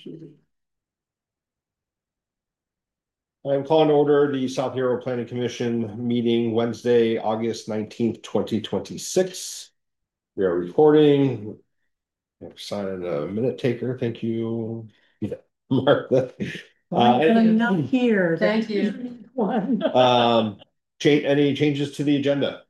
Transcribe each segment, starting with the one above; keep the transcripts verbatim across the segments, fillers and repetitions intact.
computed. I'm calling to order the South Hero Planning Commission meeting Wednesday, August nineteenth, twenty twenty-six. We are recording. I'm signing a minute taker. Thank you, Martha. Uh, I'm not here. Thank you. um, change any changes to the agenda?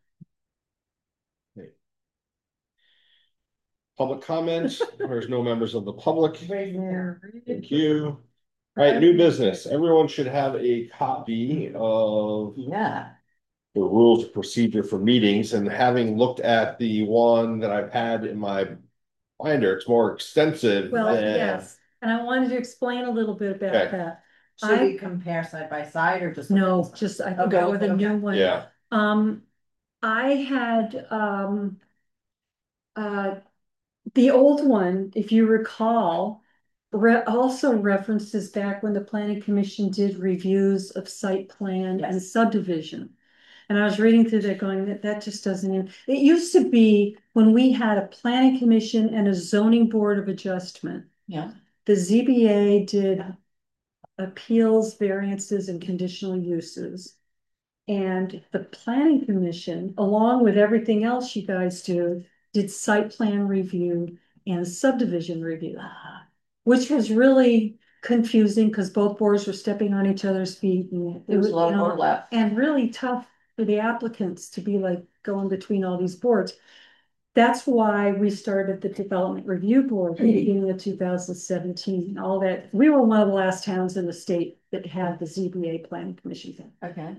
Public comments. There's no members of the public. Thank you. All right, new business. Everyone should have a copy of Yeah. the rules of procedure for meetings, and having looked at the one that I've had in my binder, it's more extensive. Well, than... yes, and I wanted to explain a little bit about Okay. that. Should I, we compare side by side or just? no, just I think Okay, go with a okay. new one. Yeah. Um, I had um uh the old one, if you recall, re also references back when the planning commission did reviews of site plan Yes. and subdivision. And I was reading through that going, that that just doesn't, it used to be when we had a planning commission and a zoning board of adjustment. Yeah. The Z B A did appeals, variances, and conditional uses. And the planning commission, along with everything else you guys do, did site plan review and subdivision review, which was really confusing because both boards were stepping on each other's feet. And There was a lot of you know, overlap. and really tough for the applicants to be like going between all these boards. That's why we started the development review board at the beginning of two thousand seventeen. All that, we were one of the last towns in the state that had the Z B A planning commission thing. Okay.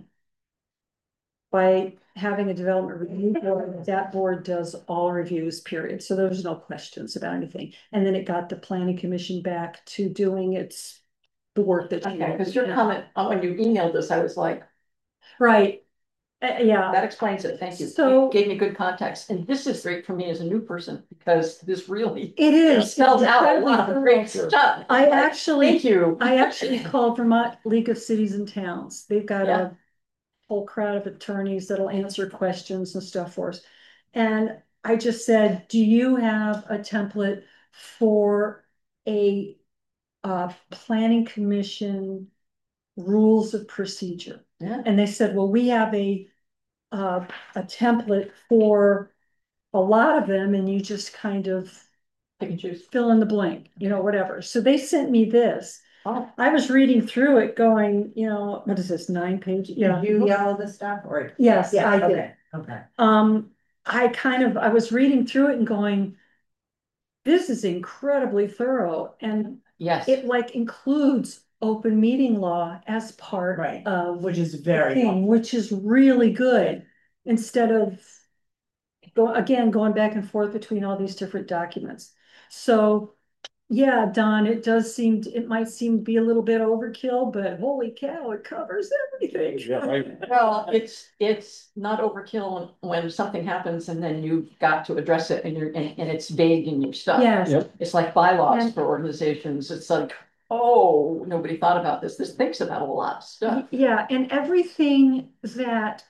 By having a development review board, that board does all reviews, period. So there's no questions about anything. And then it got the planning commission back to doing its the work that. Okay, because your comment uh, when you emailed us, I was like, right. Uh, yeah. That explains it. Thank you. So it gave me good context. And this is great for me as a new person because this really it is spells out a lot of great stuff. I actually thank you. I actually called Vermont League of Cities and Towns. They've got Yeah. a whole crowd of attorneys that'll answer questions and stuff for us. And I just said, do you have a template for a uh, planning commission rules of procedure? Yeah. And they said, well, we have a uh, a template for a lot of them, and you just kind of pick and choose, fill in the blank, you know, whatever. So they sent me this. Oh. I was reading through it going, you know, what is this, nine pages? Yeah. Did you yell this stuff or? Yes, yeah, I did. Okay. Okay. Um, I kind of, I was reading through it and going, this is incredibly thorough. And yes, it like includes open meeting law as part right. of which is very thing, which is really good. Instead of go again, going back and forth between all these different documents. So yeah, Don, it does seem, it might seem to be a little bit overkill, but holy cow, it covers everything. Yeah, I, well, it's it's not overkill when something happens and then you've got to address it and you're and, and it's vague in your stuff. Yes. Yep. It's like bylaws And- for organizations. It's like, oh, nobody thought about this. This thinks about a lot of stuff. Yeah, and everything that,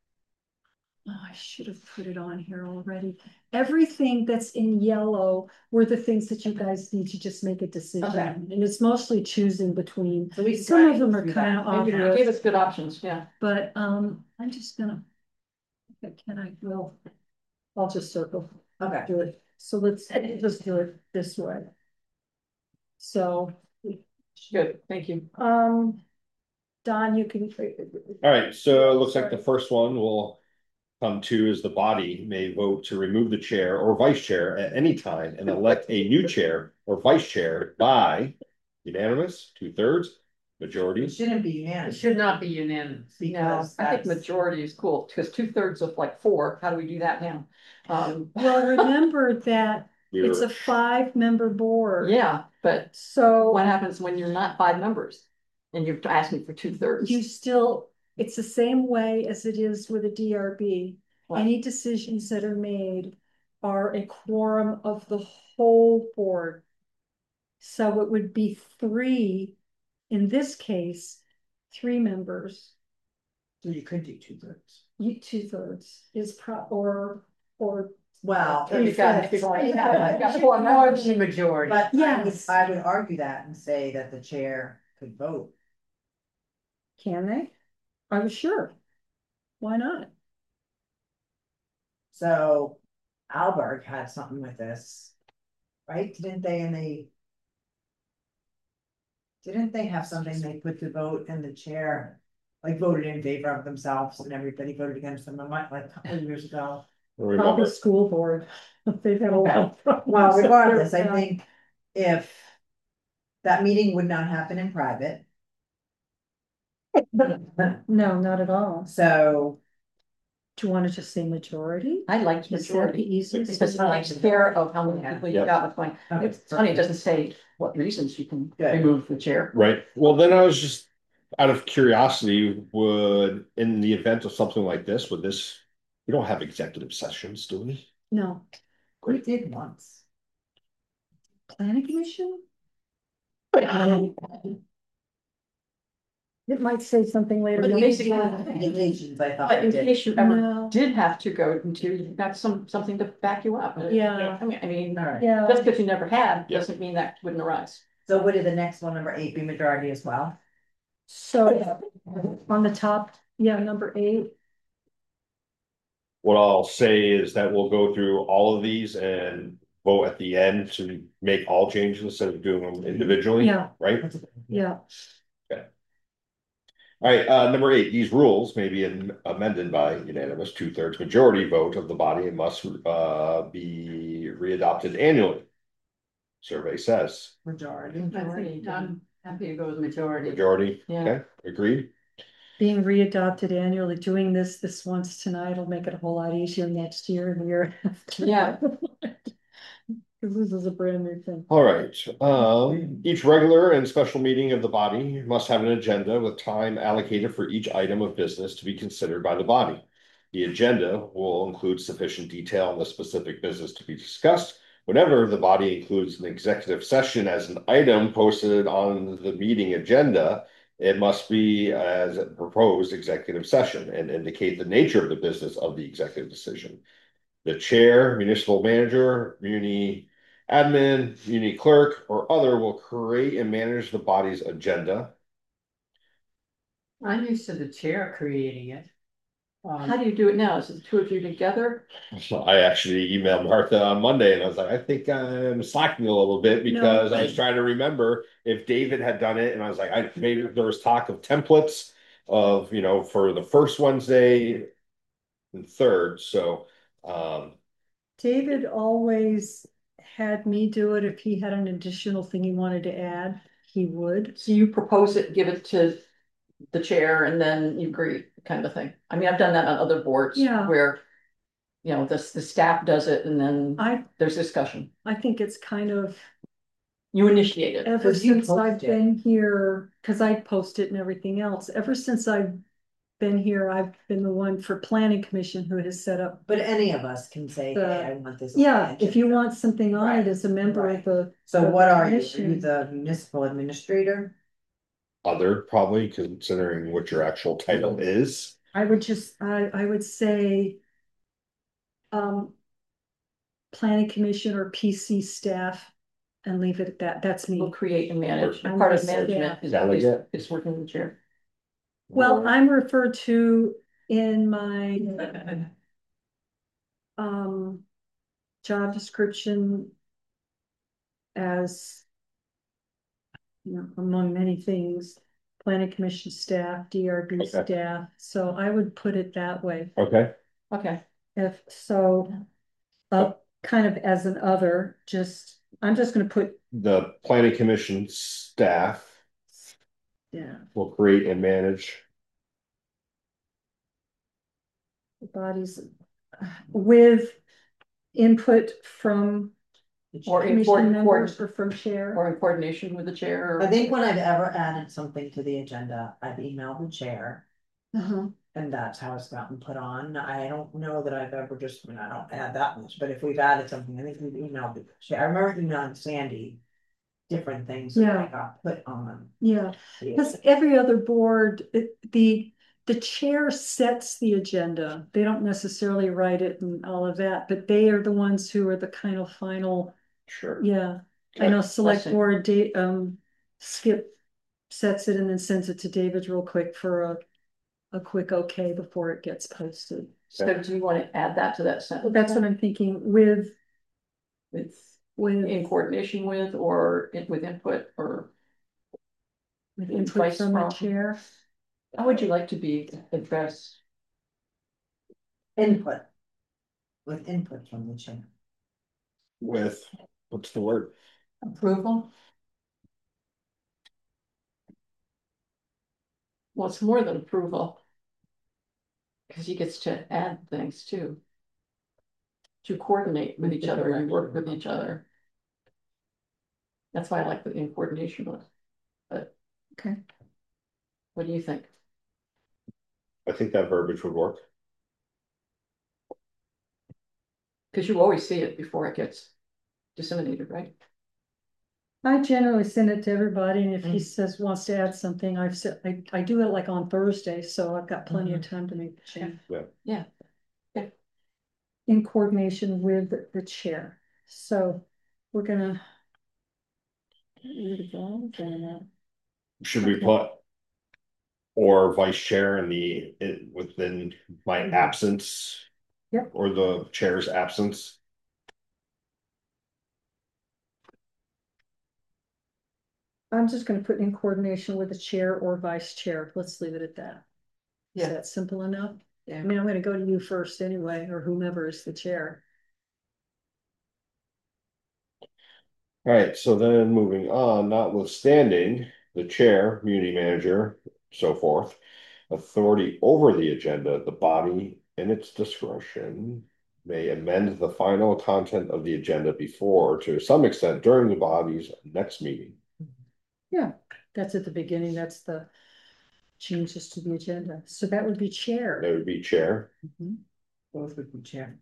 oh, I should have put it on here already. Everything that's in yellow were the things that you guys need to just make a decision. Okay. on. And it's mostly choosing between, So we some of them are kind of Maybe obvious, Give us good options, yeah. but um, I'm just gonna, can I, well, I'll just circle. Okay. Do it. So let's just do it this way. So, Good, thank you. um, Don, you can. all right, so it looks like the first one will come to is the body may vote to remove the chair or vice chair at any time and elect a new chair or vice chair by unanimous, two thirds, majority. It shouldn't be It unanimous. should not be unanimous. No, Because I think that's- majority is cool, because two thirds of like four, how do we do that now? Um, Well, remember that We it's were- a five member board. yeah, but So what happens when you're not five members? And you're asking for two thirds? you still, it's the same way as it is with a D R B. What? Any decisions that are made are a quorum of the whole board. So it would be three, in this case, three members. So you could do two thirds. You two thirds is pro, or, or Well, You've got- you've got- you've got four more members. than the majority, but I would, Yes. I would argue that and say that the chair could vote. Can they? I was sure. Why not? So Alberg had something with this, right? Didn't they, and they didn't they have something they put to vote and the chair like voted in favor of themselves and everybody voted against them, I might like a couple of years ago. Remember, Probably school board. They've had a lot of problems. Well, regardless, I Yeah. think if that meeting would not happen in private. No, not at all. So, Do you want to just say majority? I liked Is that the majority, easiest? because it takes care of how many people you Yep. got with going. Okay. It's funny, it doesn't say what reasons you can Good. remove the chair. right, well, then I was just, out of curiosity, would, in the event of something like this, would this, we don't have executive sessions, do we? No. we did once. Planning commission? It might say something later. But No. basically- Regulations, I thought But we in did. case you ever No. did have to go into, you've got some, something to back you up. Yeah. I mean, I mean, All right, Yeah, just because you never had, Yeah. doesn't mean that wouldn't arise. so what did the next one, number eight, be majority as well? so on the top, yeah, number eight, What I'll say is that we'll go through all of these and vote at the end to make all changes instead of doing them individually. Yeah. Right? yeah, All right, uh, number eight, these rules may be am- amended by unanimous two-thirds majority vote of the body and must, uh, be readopted annually. Survey says, Majority. I think I'm happy to go with majority. majority, Yeah. okay, agreed? being readopted annually, doing this, this once tonight will make it a whole lot easier next year and the year after. Yeah. Cause this is a brand new thing. All right, um, each regular and special meeting of the body must have an agenda with time allocated for each item of business to be considered by the body. The agenda will include sufficient detail on the specific business to be discussed. Whenever the body includes an executive session as an item posted on the meeting agenda, it must be as a proposed executive session and indicate the nature of the business of the executive decision. The chair, municipal manager, muni admin, muni clerk, or other will create and manage the body's agenda. I'm used to the chair creating it. How Um, do you do it now? Is it the two of you together? I actually emailed Martha on Monday and I was like, I think I'm slacking a little bit because I was trying to remember if David had done it. And I was like, I maybe there was talk of templates of, you know, for the first Wednesday and third. So, um, David always had me do it. If he had an additional thing he wanted to add, he would. So you propose it, give it to the chair and then you agree, kind of thing. I mean, I've done that on other boards. Yeah. Where, you know, the, the staff does it and then I, there's discussion. I think it's kind of You initiate it. ever Because you since I've post it. been here, cause I post it and everything else, ever since I've been here, I've been the one for planning commission who has set up. But any of us can say, The- hey, I want this. on Yeah, the if you agenda. want something on Right, it as a member right. of the, So the what are you, are you commission. the municipal administrator? other probably considering what your actual title is. I would just, I, I would say. Um. Planning commission or P C staff and leave it at that. That's We'll me. create and manage. I'm Part of just- management is, Delegate. is, is working with the chair. Well, I'm referred to in my. Um. Job description. As. You know, among many things, planning commission staff, D R B Okay. staff, so I would put it that way. Okay, Okay, If so. Uh, kind of as an other, just, I'm just gonna put, the planning commission staff yeah, will create and manage. the bodies. uh, With input from Or in commission coord- members coord- or from chair. or in coordination with the chair. or- I think when I've ever added something to the agenda, I've emailed the chair. Uh-huh. And that's how it's gotten put on. I don't know that I've ever just, I mean, I don't add that much, but if we've added something, I think we've emailed the chair. I remember emailing Sandy. Different things that Yeah. I got put on. Yeah, the because every other board, it, the, the chair sets the agenda. They don't necessarily write it and all of that, but they are the ones who are the kind of final, Sure. yeah. I know select Blessing. board date, um, Skip sets it and then sends it to David real quick for a, a quick okay before it gets posted. So do you want to add that to that sentence? That's what I'm thinking with, With, with, in coordination with, or in- with input, or with input advice from the from- chair. how would you like to be addressed? Input. With input from the chair. With, what's the word? Approval? Well, it's more than approval. Because he gets to add things too. To coordinate with each other and work with each other. That's why I like the in coordination with. But. Okay. What do you think? I think that verbiage would work. Because you always see it before it gets disseminated, right? I generally send it to everybody, and if he Mm. says, wants to add something, I've said, I, I do it like on Thursday, so I've got plenty of time to make the change. Yeah. Yeah. Yeah. In coordination with the chair, so we're gonna. Should we Okay. put? Or vice chair in the, it, within my absence? Yep. Or the chair's absence? I'm just gonna put in coordination with the chair or vice chair, let's leave it at that. Is Yeah. that simple enough? Yeah. I mean, I'm gonna go to you first anyway, or whomever is the chair. All right, so then moving on, notwithstanding the chair, community manager, so forth. Authority over the agenda, the body in its discretion may amend the final content of the agenda before, to some extent, during the body's next meeting. Yeah, that's at the beginning, that's the changes to the agenda, so that would be That chair. would be chair. Mhm. Both would be chair.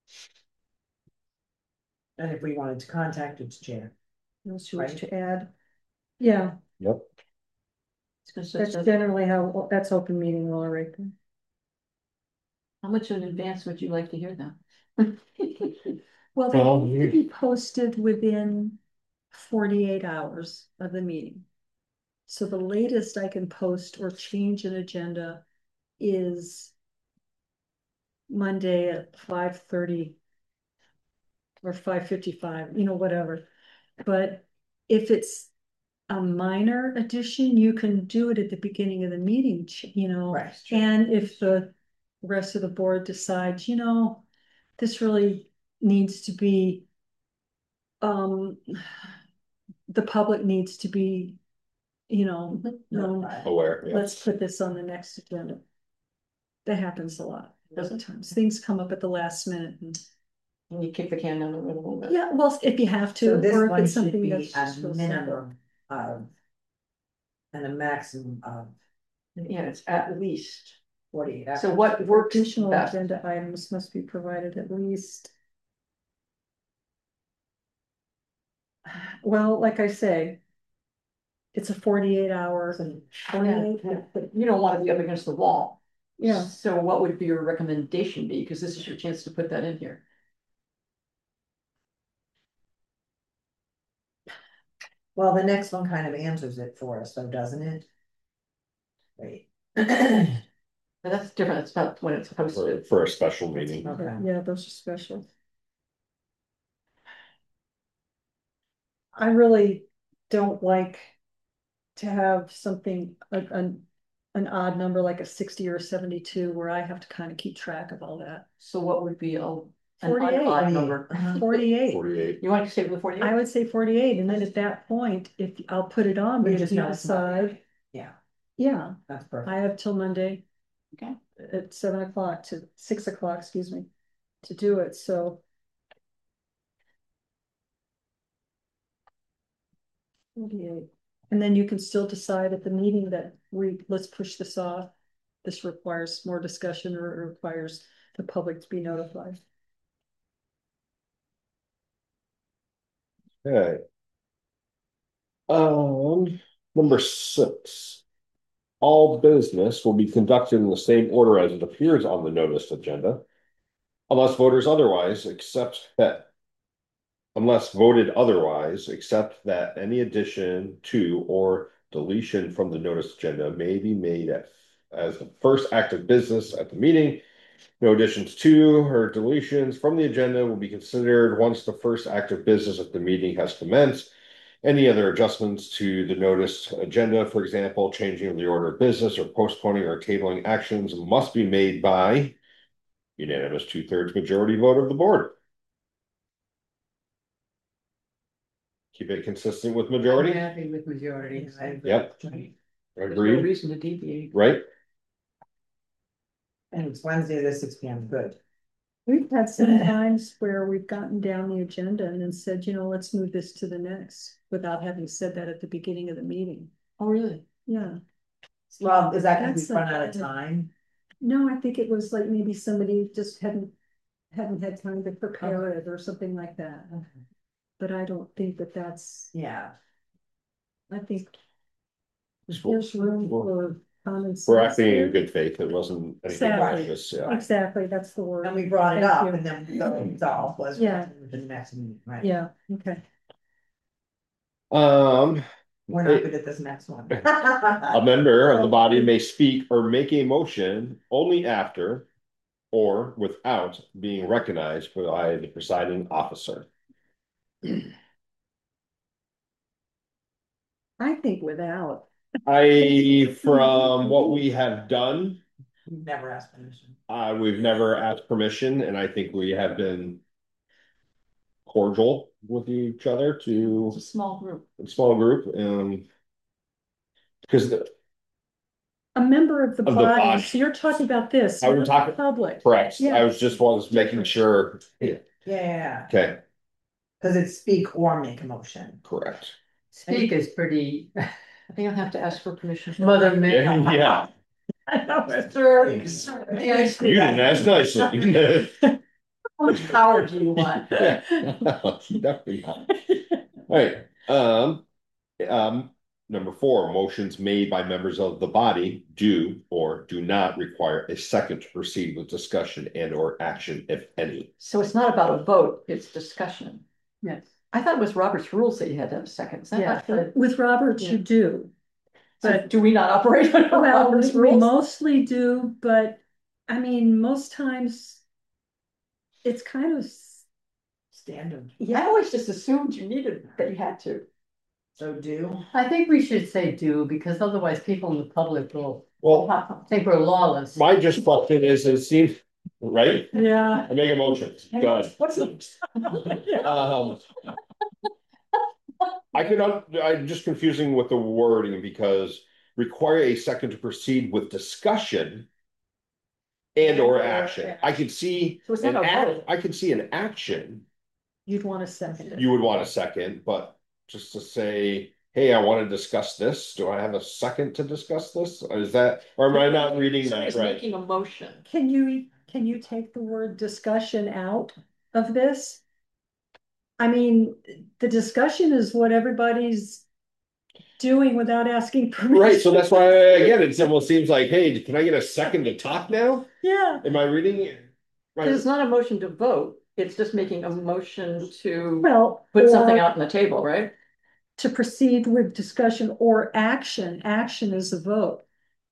And if we wanted to contact its chair. Else you wish Right. to add? Yeah, Yep. It's that's just- generally how, that's open meeting law right there. How much in advance would you like to hear that? Well, they Well, need to you- be posted within forty-eight hours of the meeting. So the latest I can post or change an agenda is Monday at five thirty or five fifty-five, you know, whatever. But if it's a minor addition, you can do it at the beginning of the meeting, ch- you know. Right. And if the rest of the board decides, you know, this really needs to be, um, the public needs to be, you know, known, Aware, yeah. let's put this on the next agenda. That happens a lot, other times, things come up at the last minute and, And you kick the can down the road a little bit. yeah, well, if you have So to, this or if one it's should something be that's a just real simple. minimum of. And a maximum of Yeah, it's at least. forty-eight hours. So what works Additional best? agenda items must be provided at least. Well, like I say. It's a forty-eight hour, Yeah, yeah, but you don't want to be up against the wall. yeah, So what would be your recommendation be? Because this is your chance to put that in here. Well, the next one kind of answers it for us, though, doesn't it? Wait. But that's different. It's about when it's For, posted. for a special meeting. Okay. yeah, those are special. I really don't like to have something, like an, an odd number like a sixty or a seventy-two, where I have to kind of keep track of all that. So what would be a, an forty-eight. odd number? Forty-eight, Forty-eight. You want to stay with the I forty-eight? would say forty-eight, and then at that point, if, I'll put it on, but We if just you know it's not- decide, Yeah, yeah, that's perfect. I have till Monday. Okay. At seven o'clock to, six o'clock, excuse me, to do it, so. forty-eight, and then you can still decide at the meeting that we, let's push this off. This requires more discussion, or it requires the public to be notified. Okay. Um, number six. all business will be conducted in the same order as it appears on the notice agenda. Unless voters otherwise accept that unless voted otherwise, except that any addition to or deletion from the notice agenda may be made at, as the first act of business at the meeting. No additions to or deletions from the agenda will be considered once the first act of business at the meeting has commenced. Any other adjustments to the notice agenda, for example, changing of the order of business or postponing or tabling actions, must be made by unanimous two-thirds majority vote of the board. Keep it consistent with I'm majority. happy with majority. Yep. There's no Agreed, reason to deviate. right? And it's Wednesday, the six P M, good. We've had some times where we've gotten down the agenda and then said, you know, let's move this to the next, without having said that at the beginning of the meeting. Oh, really? Yeah, Well, is that because That's we've run like- out of time? no, I think it was like maybe somebody just hadn't, hadn't had time to prepare it or something like that. But I don't think that that's, Yeah. I think there's room for common sense. We're acting in here. good faith. It wasn't anything Exactly. malicious, yeah. Exactly, that's the word. And we brought it Thank up you. and then the resolve was. Yeah. The next meeting, right? Yeah, okay. Um, We're not good at this next one. a member of the body may speak or make a motion only after or without being recognized by the presiding officer. I think without, I, from what we have done, Never asked permission. uh, we've never asked permission, and I think we have been cordial with each other to It's a small group. a small group, um, because the, a member of the Of the body, body. so you're talking about this. I was not the talking- Public. correct, Yeah. I was just was making sure, Yeah, yeah, yeah, okay, cause it's speak or make a motion. correct. Speak is pretty, I think I'll have to ask for permission. Mother Mary. Yeah, I know it. you didn't ask nicely. How much power do you want? Yeah. Definitely not. All right, um, um, number four, motions made by members of the body do or do not require a second to proceed with discussion and or action, if any. So it's not about a vote, it's discussion. Yes. I thought it was Robert's rules that you had to have a second. Is that Yeah, not true? with Roberts, you do. So do we not operate on Well, Robert's we rules? mostly do, but I mean, most times it's kind of, s- Standard, I yeah, always just assumed you needed, that you had to. so do. I think we should say do, because otherwise people in the public will Well, think we're lawless. my just question is, it seems, right? yeah. I make a motion, good. What's the? Um. I could, un- I'm just confusing with the wording because require a second to proceed with discussion. And or action, I could see So it's an not a act, vote. I could see an action, You'd want to second it. you would want a second, but just to say. Hey, I want to discuss this, do I have a second to discuss this, is that, or am I not reading that Somebody's right? making a motion. Can you, can you take the word discussion out of this? I mean, the discussion is what everybody's doing without asking permission. Right, so that's why, again, it almost seems like, hey, can I get a second to talk now? Yeah, Am I reading it? Right, It's not a motion to vote, it's just making a motion to well. put something or out on the table, right? To proceed with discussion or action, action is a vote.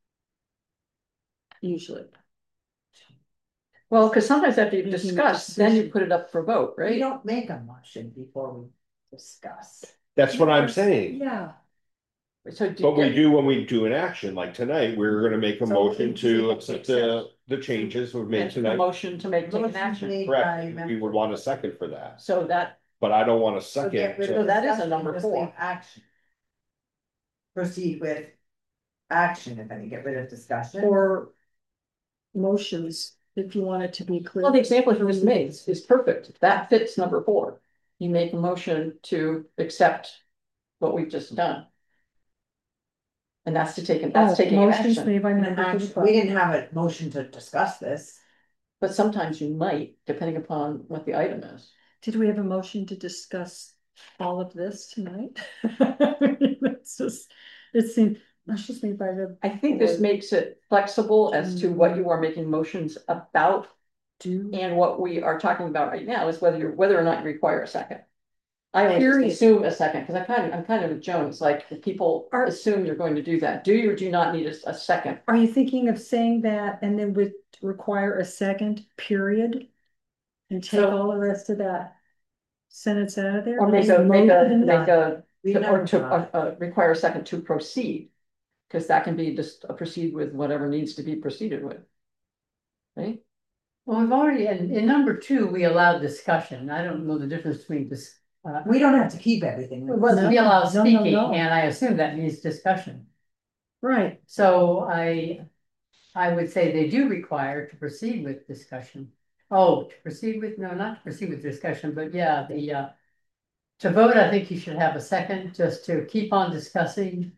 Usually. Well, because sometimes after you've Making a discussed, then you decision. put it up for vote, We right? don't make a motion before we discuss. that's what I'm saying. Yeah, So do But we you, do when we do an action, like tonight, we're gonna make a So motion we- to accept the, the changes we've made a tonight. motion to make, take an Motion's action, made by Correct, we member- would want a second for that, so that, but I don't want a So second. get rid to- of So that is a discussion, number just four. leave action. Proceed with action, if any, get rid of discussion. or motions, if you want it to be clear. well, the example you just made is- is perfect, that fits number four. You make a motion to accept what we've just done. And that's to take, that's Oh, taking an motions action, made by And members of the action- we public. didn't have a motion to discuss this. but sometimes you might, depending upon what the item is. Did we have a motion to discuss all of this tonight? It's just, it seemed, That's just made by the. I think this board. makes it flexible as to what you are making motions about. Do. And what we are talking about right now is whether you're, whether or not you require a second. I always Period. just assume a second, because I kind of, I'm kind of with Jones, like, if people Are- assume you're going to do that, do you or do you not need a, a second? Are you thinking of saying that and then would require a second period? And take So- all the rest of that sentence out of there? Or make a, make a, Motion? make a, We to- or never to, got uh, uh, require a second to proceed. Because that can be just a proceed with whatever needs to be proceeded with. Right? Well, we've already, in, in number two, we allowed discussion. I don't know the difference between this. Uh, We don't have to keep everything. well, we allow no, no, speaking, no. and I assume that means discussion. Right, So I, I would say they do require to proceed with discussion. Oh, to proceed with, no, not to proceed with discussion, but yeah, the, uh. To vote, I think you should have a second, just to keep on discussing.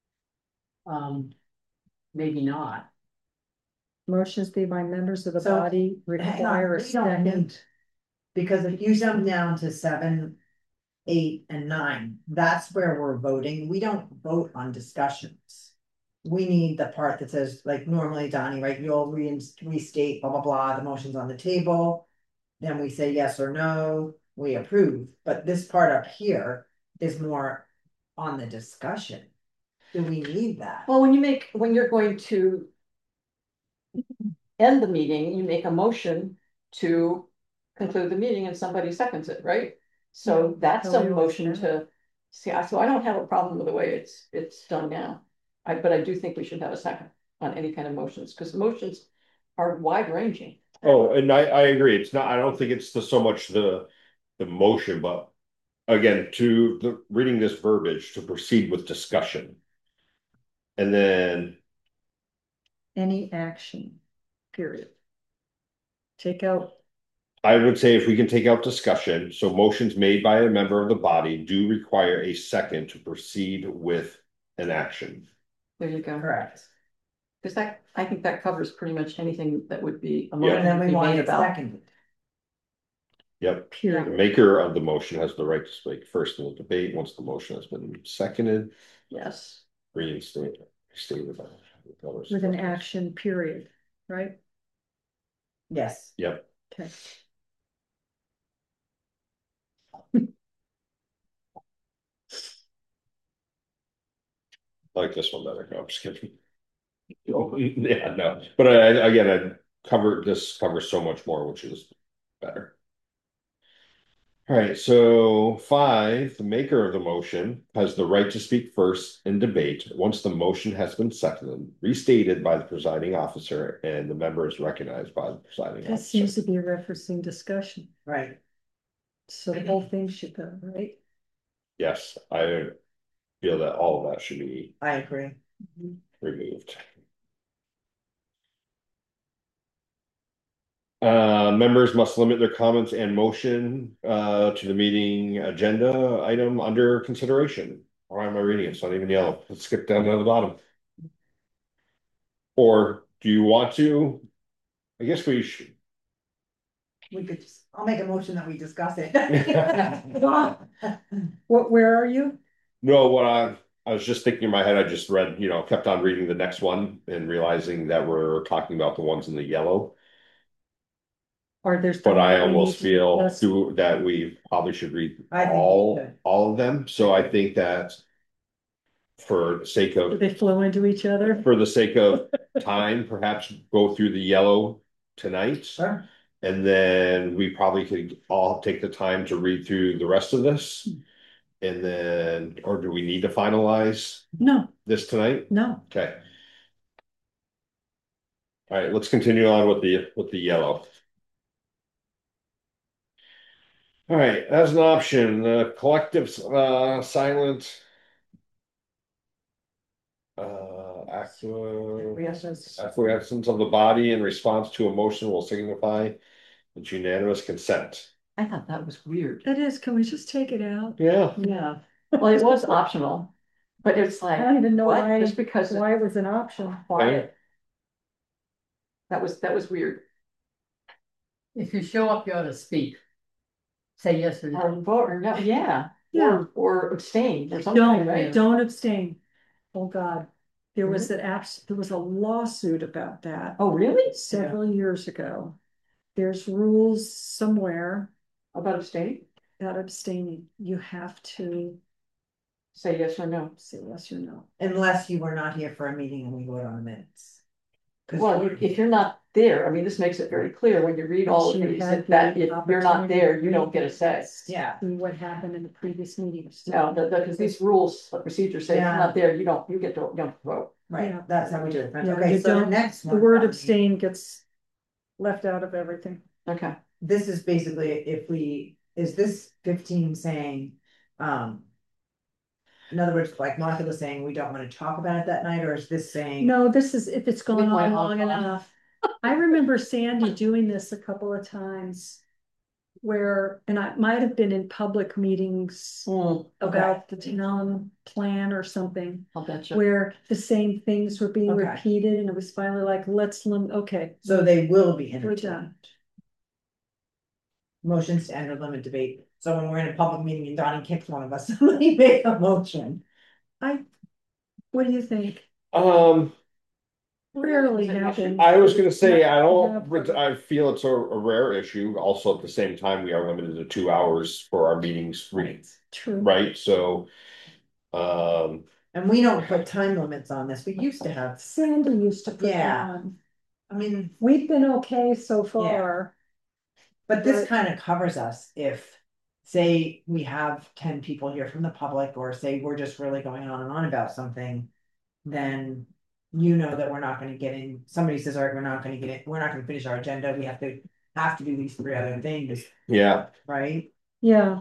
Um, maybe not. motions made by members of the So, body Hang on, require a we don't need- second. Because if you jump down to seven, eight, and nine, that's where we're voting. We don't vote on discussions. We need the part that says, like normally, Donnie, right, you'll re- restate, blah, blah, blah, the motion's on the table. Then we say yes or no, we approve, but this part up here is more on the discussion. Do we need that? Well, when you make, when you're going to end the meeting, you make a motion to conclude the meeting and somebody seconds it, right? So Yeah, that's so a we always motion do. to, see, I- so I don't have a problem with the way it's, it's done now. I, but I do think we should have a second on any kind of motions, because motions are wide ranging. Oh, and I, I agree. It's not, I don't think it's the, so much the, the motion, but again, to the, reading this verbiage to proceed with discussion. And then, Any action, period. Take out, I would say if we can take out discussion, so motions made by a member of the body do require a second to proceed with an action. There you go. Correct. Because that, I think that covers pretty much anything that would be a And motion then to we be want made it about. seconded. Yep. The period. maker of the motion has the right to speak first in the debate. Once the motion has been seconded, Yes. reinstate, stated. With an action, period, right? Yes. Yep. Okay. I like this one better. No, I'm just kidding. Oh, yeah, no, but I, again, I covered, this covers so much more, which is better. All right, so five, the maker of the motion has the right to speak first in debate once the motion has been seconded, restated by the presiding officer, and the member is recognized by the presiding That seems officer. to be referencing discussion, Right. so the whole thing should go, right? Yes, I feel that all of that should be I agree. removed. Uh, members must limit their comments and motion uh to the meeting agenda item under consideration. Why am I reading it? It's not even yellow. Let's skip down to the bottom. Or do you want to? I guess we should. We could just, I'll make a motion that we discuss it. What, where are you? No, what I I was just thinking in my head, I just read, you know, kept on reading the next one and realizing that we're talking about the ones in the yellow. Or there's. But I we need almost to feel discuss- do, that we probably should read I think we all, should. all of them. So I think that for the sake of, They flow into each other. for the sake of time, perhaps go through the yellow tonight. Sure. And then we probably could all take the time to read through the rest of this. And then, or do we need to finalize No, this tonight? no, Okay. All right, let's continue on with the, with the yellow. All right, as an option, the collective uh silent. Uh, acquiescence Acquiescence. acquiescence of the body in response to emotion will signify its unanimous consent. I thought that was weird. that is, can we just take it out? Yeah, Yeah. Well, it was optional, but it's I like, don't even know what, why, just because it's why it was an option. quiet. That was, that was weird. If you show up, you ought to speak. Say yes or Or no. vote, or no, yeah, Yeah. or, or abstain or something, Don't, right? don't abstain. Oh, God. There was an abs, there was a lawsuit about that Oh, really? several years ago. There's rules somewhere About abstaining? about abstaining. You have to Say yes or no. say yes or no. Unless you were not here for a meeting and we vote on the minutes. 'Cause- Well, you- if you're not there, I mean, this makes it very clear when you read all of You these, had that, that the if you're not opportunity there, to you don't get a say. Yeah. see what happened in the previous meetings. No, the, the, cause these rules, the procedures say if you're Yeah. not there, you don't, you get to, you don't vote. Right, Yeah. that's how we do it. Yeah, Okay, you so the don't- next The one. word Donnie, abstain gets left out of everything. Okay. This is basically if we, is this fifteen saying, um. In other words, like Martha was saying, we don't wanna talk about it that night, or is this saying? No, this is, if it's gone With my on long hot enough. I remember Sandy doing this a couple of times. Where, and I might have been in public meetings Hmm, about the town plan or something. I'll bet you. Where the same things were being Okay. repeated and it was finally like, let's lim, okay. So they will be We're entertained. done. Motions to end or limit debate. So when we're in a public meeting and Donnie kicks one of us, somebody make a motion. I, what do you think? Um, Rarely Is it happens. I was gonna say, I Yeah. don't, I feel it's a, a rare issue. Also, at the same time, we are limited to two hours for our meetings, re- True. right? So, um, And we don't put time limits on this. We used to have, Sandy used to put Yeah. on. I mean, We've been okay so far. but this But- kind of covers us if. Say we have ten people here from the public, or say we're just really going on and on about something. Then you know that we're not gonna get in, somebody says, all right, we're not gonna get it, we're not gonna finish our agenda, we have to. Have to do these three other things, yeah, right? Yeah.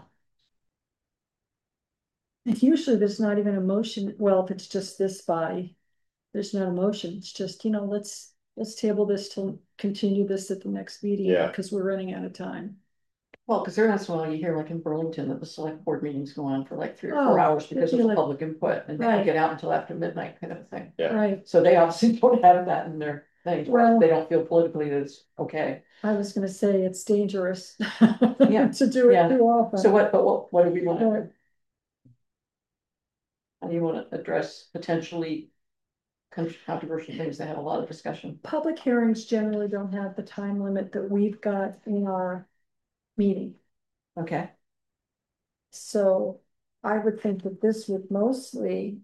And usually there's not even a motion, well, if it's just this body, there's not a motion, it's just, you know, let's, let's table this to continue this at the next meeting. Yeah. Because we're running out of time. Well, cause every once in a while you hear like in Burlington that the select board meetings go on for like three or four Oh, hours because of the really? public input and they don't Right. get out until after midnight kind of a thing. Yeah. Right, So they obviously don't have that in their thing, Well- or they don't feel politically that it's okay. I was gonna say it's dangerous. Yeah, To do yeah. it too often. So what, but what, what do we want to Right. do? How do you want to address potentially con- controversial things that have a lot of discussion? Public hearings generally don't have the time limit that we've got in our meeting. Okay, So I would think that this would mostly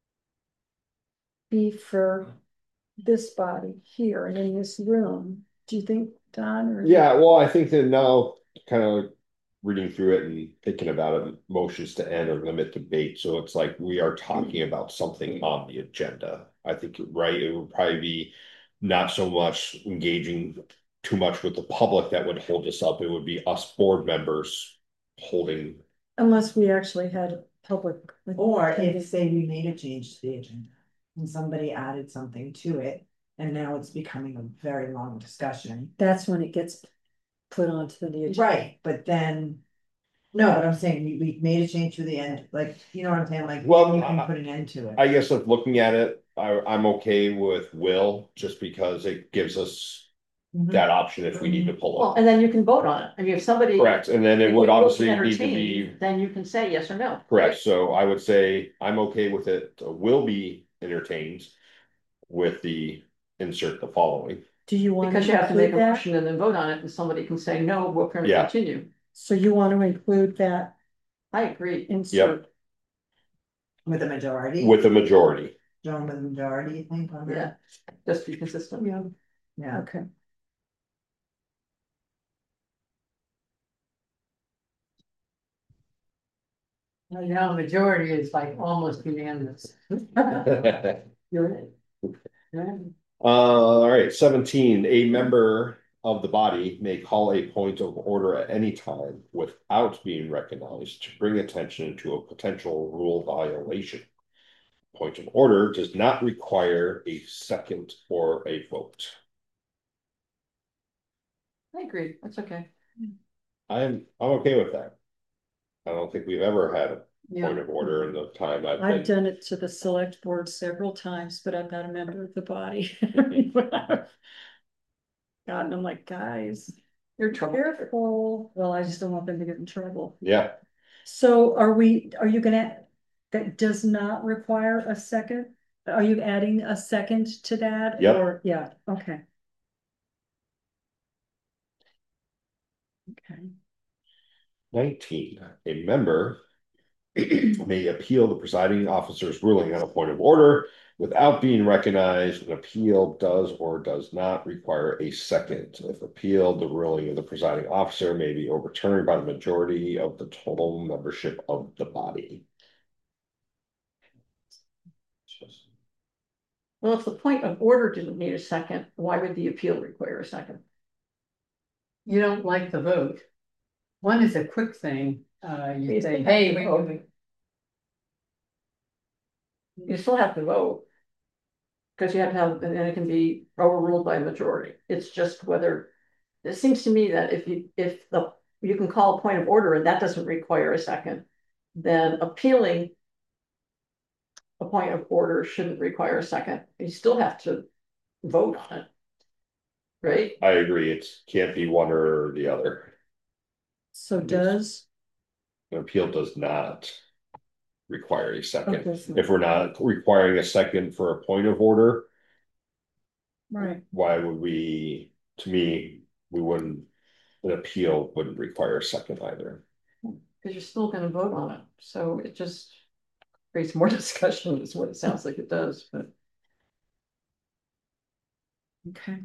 be for this body here and in this room. Do you think, Don? Or yeah, well, I think that now kind of reading through it and thinking about it, motions to end or limit debate. So it's like we are talking about something on the agenda. I think, right, it would probably be not so much engaging too much with the public that would hold us up. It would be us board members holding. Unless we actually had public. like, Or attending. if, say, we made a change to the agenda. And somebody added something to it, and now it's becoming a very long discussion. That's when it gets put onto the agenda. Right, but then. No, but I'm saying we, we made a change to the end, like, you know what I'm saying, like, Well, you can I- put an end to it. I guess of looking at it, I, I'm okay with will, just because it gives us Mhm. that option if we need to pull well, up. and then you can vote on it. I mean, if somebody. Correct, and then it if would we obviously look need to be. entertained, Then you can say yes or no. Correct, so I would say I'm okay with it, will be entertained with the insert the following. Do you want Because to you have to make a include that? motion and then vote on it, and somebody can say, no, we're gonna Yeah. continue. So you want to include that I agree. insert? With a majority. With a majority. John with a majority, you think, on that? Yeah, just be consistent. Yeah, Yeah. okay. Right now, majority is like almost unanimous. You're right. Yeah. Uh, all right, seventeen, a member of the body may call a point of order at any time without being recognized to bring attention to a potential rule violation. Point of order does not require a second or a vote. I agree, that's okay. I'm, I'm okay with that. I don't think we've ever had a Yeah. point of order in the time I've I've been. done it to the select board several times, but I'm not a member of the body. God, and I'm like, guys, You're trouble. careful. Well, I just don't want them to get in trouble. Yeah, So are we, are you gonna, that does not require a second? are you adding a second to that? Yep. Or, yeah, okay. Okay. Nineteen, a member may appeal the presiding officer's ruling on a point of order without being recognized. An appeal does or does not require a second. If appealed, the ruling of the presiding officer may be overturned by the majority of the total membership of the body. Well, if the point of order didn't need a second, why would the appeal require a second? You don't like the vote. One is a quick thing, uh, you You say, still hey, have to we. vote. You still have to vote. Because you have to have, and it can be overruled by a majority. It's just whether, it seems to me that if you, if the, you can call a point of order and that doesn't require a second, then appealing a point of order shouldn't require a second. You still have to vote on it. Right? I agree. It can't be one or the other. So does, An appeal does not require a second. Okay. If we're not requiring a second for a point of order, right, why would we, to me, we wouldn't, an appeal wouldn't require a second either. Because you're still gonna vote on it. So it just creates more discussion is what it sounds like it does, but. okay.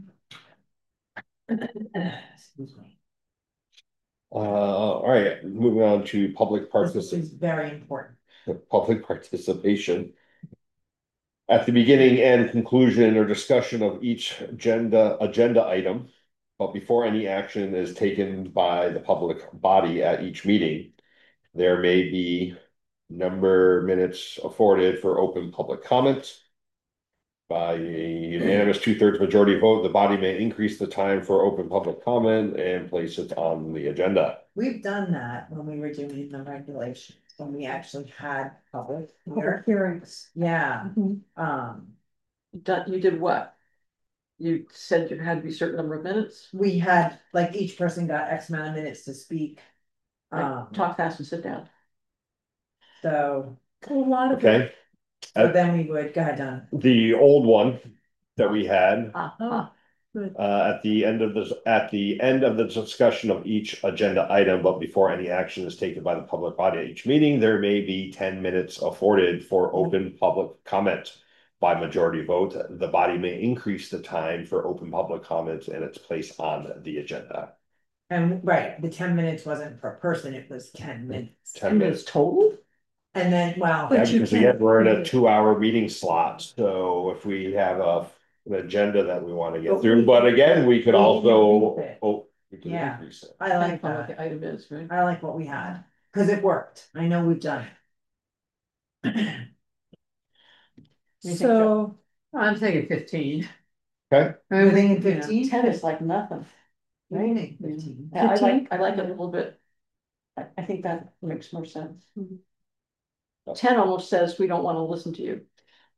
Excuse me. Uh, all right, moving on to public This participation. is very important. Public participation. At the beginning and conclusion or discussion of each agenda agenda item, but before any action is taken by the public body at each meeting, there may be number minutes afforded for open public comments. By a unanimous two-thirds majority vote, the body may increase the time for open public comment and place it on the agenda. We've done that when we were doing the regulations, when we actually had public Public here. hearings. Yeah, Mhm. um, Done- You did what? You said you had to be a certain number of minutes? we had, like, each person got X amount of minutes to speak. Like, Um, talk fast and sit down. so, A lot of. Okay, so then we would, go ahead, Don. the old one that we had Ah, Oh, ah. good. uh, at the end of this, at the end of the discussion of each agenda item, but before any action is taken by the public body at each meeting, there may be ten minutes afforded for open public comment. By majority vote, the body may increase the time for open public comments and its place on the agenda. And right, the ten minutes wasn't per person, it was ten minutes. Ten Ten minutes. minutes total? And then, well, Yeah, But you because again, can't- we're in a two-hour meeting slot, so if we have a, an agenda that we want to get But through, we- but again, we could we also, increase it. oh, we can Yeah. increase it. I like Depending on what that. the item is, right? I like what we had, cause it worked. I know we've done it. You think So, I'm thinking fifteen. Okay. I mean, You're thinking you know, fifteen? Ten is like nothing. What do you think, fifteen? Yeah, I like, fifteen? I like it a little bit. I, I think that makes more sense. Mhm. Ten almost says we don't wanna listen to you.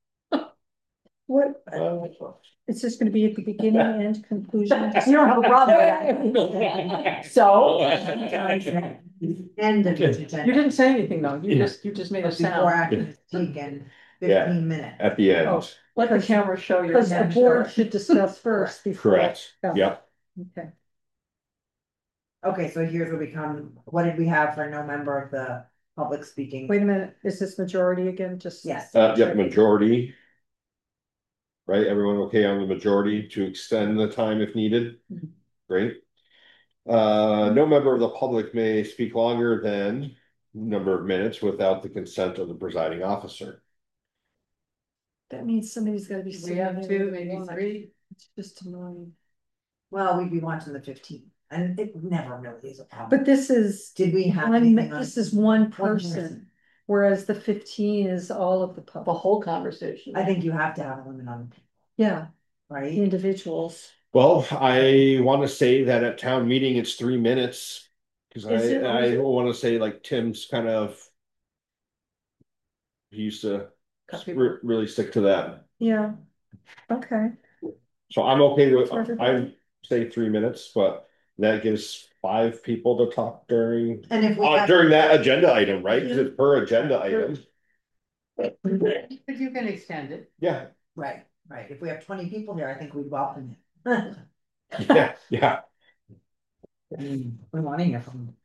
what, Uh, is this gonna be at the beginning and conclusion? You don't have a problem with that. So. End of the You agenda. didn't say anything though, you Yeah. just, you just made a Before sound. action is taken, Yeah. fifteen minutes. At the Oh. end, Let the camera show your. Because the board should discuss first before. correct, Yeah. yep. Okay, Okay, so here's what we come, what did we have for no member of the public speaking? wait a minute, is this majority again, just? Yes. Uh, yep, majority. Right, everyone okay on the majority to extend the time if needed? Mhm. Great. Uh, no member of the public may speak longer than number of minutes without the consent of the presiding officer. That means somebody's gotta be. We sitting have there two, with maybe one. three. It's just annoying. Well, we'd be watching the fifteen, and it never really is a problem. But this is, Did we have one, anything on? this is one One person, person. whereas the fifteen is all of the The public. whole conversation. I think you have to have a limit on, Yeah, right? individuals. Well, I want to say that at town meeting, it's three minutes. Cause Is it? I, I want to say like Tim's kind of. He used to Cut people. re- really stick to that. Yeah, okay. So I'm okay with, For everybody. I say three minutes, but that gives five people to talk during. And if we Uh, have, during that agenda item, right? Cause it's per agenda item. But you can extend it. Yeah, Right, right. If we have twenty people here, I think we'd welcome it. yeah, yeah. I mean, we want to hear from them.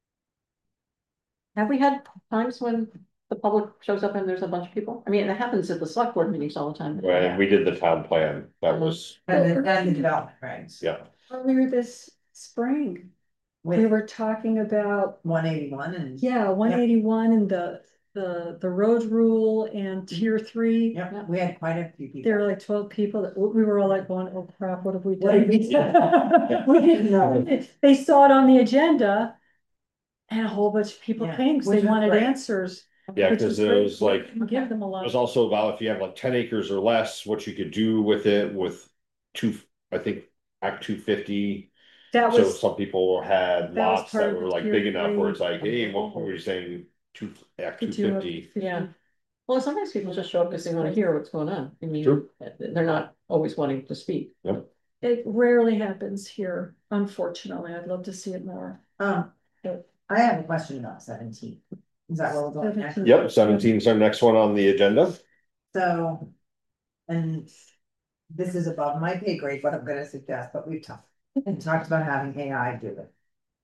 Have we had times when the public shows up and there's a bunch of people? I mean, it happens at the select board meetings all the time. When we did the town plan, that was, And the, and the development regs. yeah, Earlier this spring, we With were talking about, one eighty-one and. yeah, one eighty-one and the, the, the road rule and tier three. Yep, we had quite a few people. There were like twelve people that, we were all like going, oh crap, what have we What have we done? We didn't know. They saw it on the agenda. And a whole bunch of people Yeah, came, 'cause which they is wanted great. answers. yeah, which because is it great. was like, We Give them a it lot. was also about if you have like ten acres or less, what you could do with it with two, I think, Act two fifty. That So was, some people had that was lots part that of were the like tier big enough where three. it's like, hey, what were you saying? Two, Act to two do fifty. a- Yeah. Well, sometimes people just show up because they want to hear what's going on. I mean, True. they're not always wanting to speak. Yep. It rarely happens here, unfortunately. I'd love to see it more. Um, I have a question about seventeen. Is that where we're going next? seventeen. Yep, seventeen is our next one on the agenda. So, and this is above my pay grade, what I'm gonna suggest, but we've talked, and talked about having A I do it.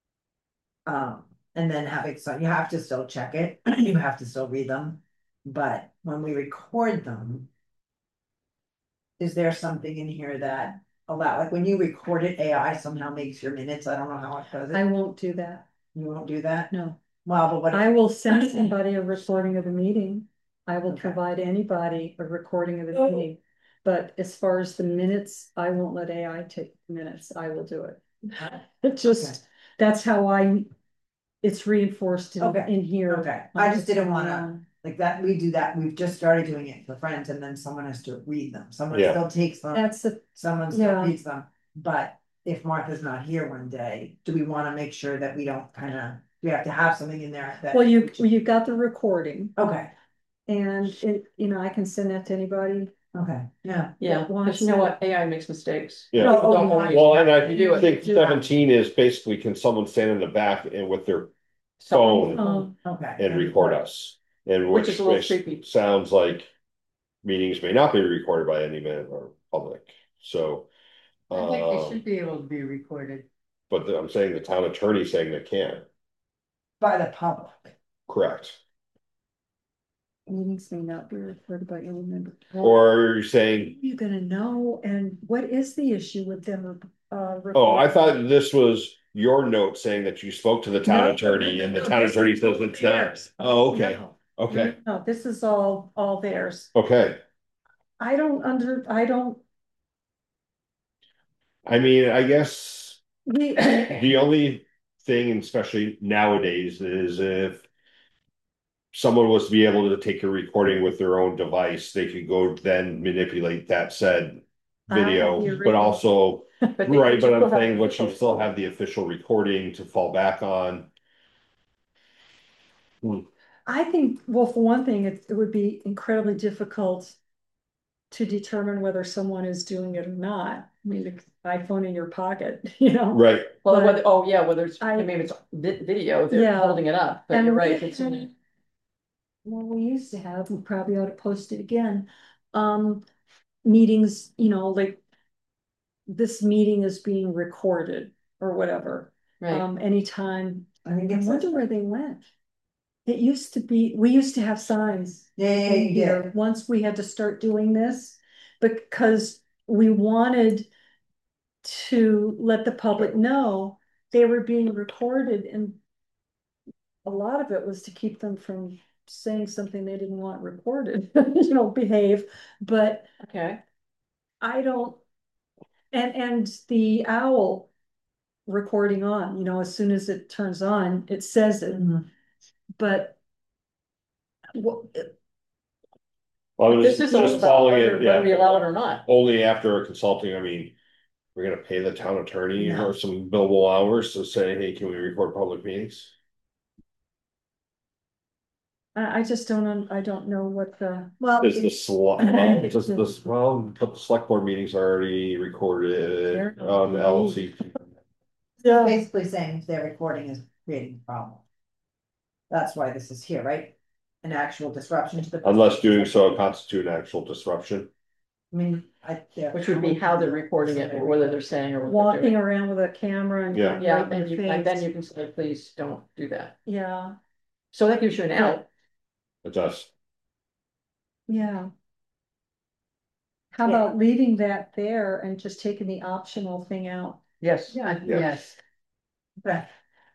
Um, and then having, so you have to still check it, you have to still read them, but when we record them. Is there something in here that allow, like when you record it, A I somehow makes your minutes, I don't know how it does I it, won't do that. you won't do that? No, Well, but what? I will send somebody a recording of the meeting. I will Okay. provide anybody a recording of the meeting. But as far as the minutes, I won't let A I take the minutes. I will do it. It just, that's how I, it's reinforced in, Okay. in here. Okay, I just didn't wanna, like that, we do that, we've just started doing it for friends, and then someone has to read them, someone Yeah. still takes them, That's the, someone still yeah. reads them. But if Martha's not here one day, do we wanna make sure that we don't kinda, we have to have something in there that? well, you, you got the recording Okay, and it, you know, I can send that to anybody. okay, yeah. Yeah, because you know what? A I makes mistakes. Yeah. No, People don't oh, always- Well, and I You do it. think Do that. seventeen is basically, can someone stand in the back and with their Someone- phone Um, Okay. and record us? And Which which is a little makes- creepy. sounds like meetings may not be recorded by any man or public, so. I think they Um, should be able to be recorded. but the- I'm saying the town attorney saying they can't, By the public. correct? Meetings may not be recorded by any member. Or you're saying, You're gonna know, and what is the issue with them, uh? oh, I recording? thought this was your note saying that you spoke to the town No, attorney and the no, town this attorney is says it's not. theirs. Oh, okay, No, okay, No, this is all, all theirs. okay. I don't under, I don't, I mean, I guess we, the only thing, and especially nowadays, is if someone was to be able to take a recording with their own device, they could go then manipulate that said I have the video, but original. also, But they- right, but you I'm still have saying, but you officials. still have the official recording to fall back on. I think, well, for one thing, it, it would be incredibly difficult to determine whether someone is doing it or not. I mean, the iPhone in your pocket, you know? Right, Well, But whether, oh, yeah, whether it's, I- maybe it's vi- video, they're Yeah. holding it up, but And you're we right. It's can- Well, we used to have, we probably ought to post it again, um, meetings, you know, like. This meeting is being recorded or whatever, right. um, anytime, I think I it's. wonder where they went. It used to be, we used to have signs Yeah, yeah, in yeah, here, once we had to start doing this, because we wanted. To let the public know they were being recorded, and. A lot of it was to keep them from saying something they didn't want recorded, you know, behave, but Okay, I don't. And, and the owl recording on, you know, as soon as it turns on, it says it, Mhm. but. What, I was this is all just about following whether, it, whether we yeah, allow it or not. only after consulting, I mean. We're gonna pay the town attorney No. or some billable hours to say, hey, can we record public meetings? I, I just don't, un- I don't know what the, Well, Is the it- select, well, just this, well, but the select board meetings are already recorded They're- on the L L C. yeah, basically saying if their recording is creating a problem. That's why this is here, right? an actual disruption to the. Unless doing so constitute an actual disruption. I mean, I. yeah. Which would be how they're recording it, or whether they're saying or what they're Walking doing. around with a camera and. Yeah. going Yeah, right in and you, your and then face. you can say, please don't do that. Yeah, So that gives you an out. It does. yeah. How Yeah. about leaving that there and just taking the optional thing out? Yes. Yeah, Yeah. yes. Okay.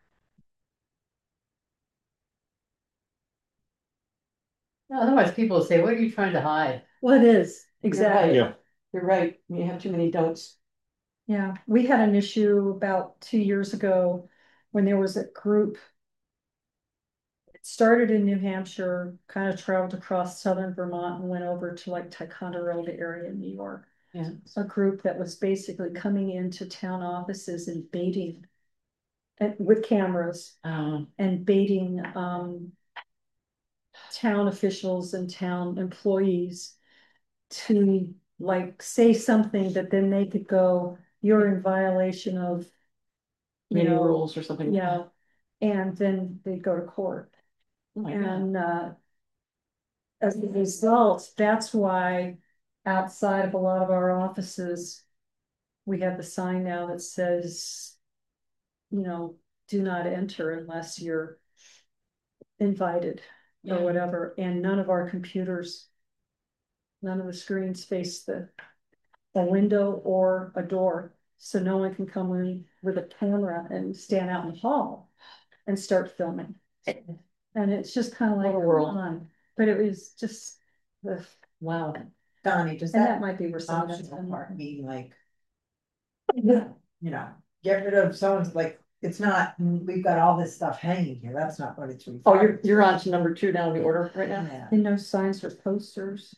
Otherwise, people will say, what are you trying to hide? Well, it is, You're exactly. right. Yeah. You're right. You have too many don'ts. Yeah, we had an issue about two years ago when there was a group. It started in New Hampshire, kind of traveled across southern Vermont and went over to like Ticonderoga area in New York. Yeah. A group that was basically coming into town offices and baiting. And with cameras Um, and baiting um. Town officials and town employees. To like say something that then they could go, you're in violation of. You meeting know, rules or something. yeah, and then they go to court. Oh my God. And uh. As a result, that's why outside of a lot of our offices. We have the sign now that says. You know, do not enter unless you're. Invited or Yeah. whatever, and none of our computers. None of the screens face the. A window or a door, so no one can come in with a camera and stand out in the hall. And start filming. And it's just kind of like, What a world. come on, but it was just. The, Wow. Donnie, does and that that might be where some of that's optional been. part mean like, you know, get rid of someone's like, it's not, we've got all this stuff hanging here, that's not what it's. Oh, you're, you're on to number two down the order right now? Yeah. And no signs or posters.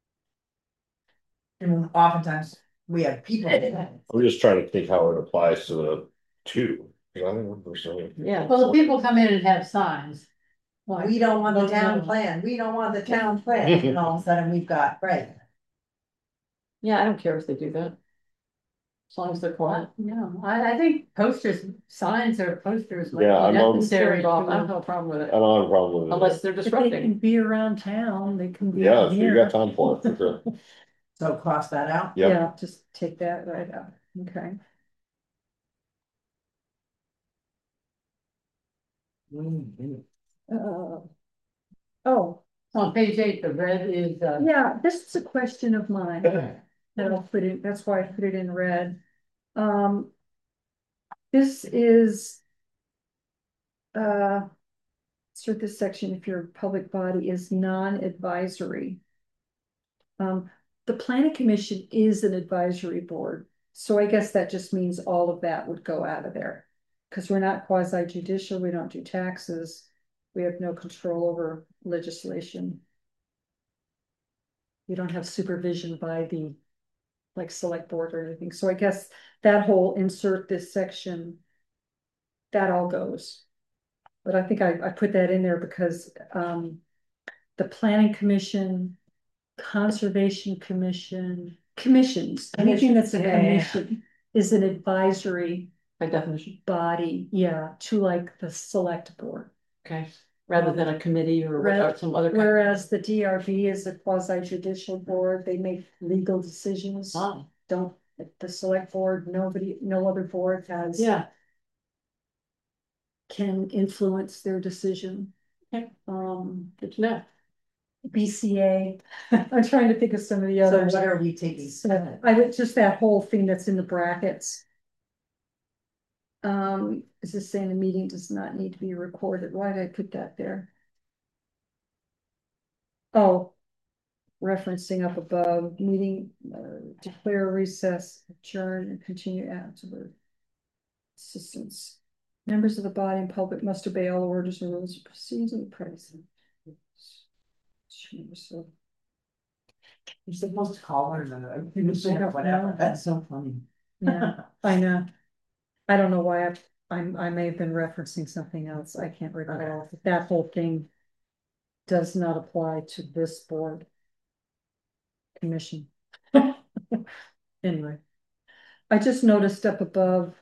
And oftentimes we have people. I'm just trying to think how it applies to the two. 'Cause I don't remember saying- Yeah. Well, if people come in and have signs. like, We don't want the no, town no. plan, we don't want the town plan, and all of a sudden we've got, right. Yeah, I don't care if they do that. As long as they're quiet. No, I, I think posters, signs or posters might Yeah, be I'm on- necessary. I don't to- have a problem with I it, don't have a problem with it. unless they're If they disrupting. can be around town, they can be. Yeah, in so you here. got time for it, for sure. So cross that out. Yep. Yeah, just take that right out, okay. Uh, oh, On page eight, the red is, uh, yeah, this is a question of mine. That I'll put it, that's why I put it in red. Um. This is. Uh. Insert this section if your public body is non-advisory. Um, the planning commission is an advisory board, so I guess that just means all of that would go out of there. Cause we're not quasi judicial, we don't do taxes, we have no control over legislation. We don't have supervision by the. Like select board or anything, so I guess that whole insert this section. That all goes. But I think I, I put that in there because, um. The planning commission. Conservation commission, commissions, anything that's a Yeah, yeah, yeah. commission is an advisory By definition, body, yeah, to like the select board. okay, rather than a committee or Ra- without some other. kind- Whereas the D R B is a quasi judicial board, they make legal decisions. Oh, Don't, the select board, nobody, no other board has. yeah, Can influence their decision. Okay. Um, good to know. B C A, I'm trying to think of some of the So others. what are we taking? So I would, just that whole thing that's in the brackets. Um, is this saying the meeting does not need to be recorded? Why did I put that there? Oh. Referencing up above, meeting, uh, declare recess, adjourn and continue afterward. Assistance. Members of the body and public must obey all orders and rules of procedure and present. So. You're supposed to call her the, I don't whatever, know. that's so funny. Yeah, I know. I don't know why I, I'm, I may have been referencing something else. I can't recall. But that whole thing does not apply to this board. Commission. Anyway, I just noticed up above.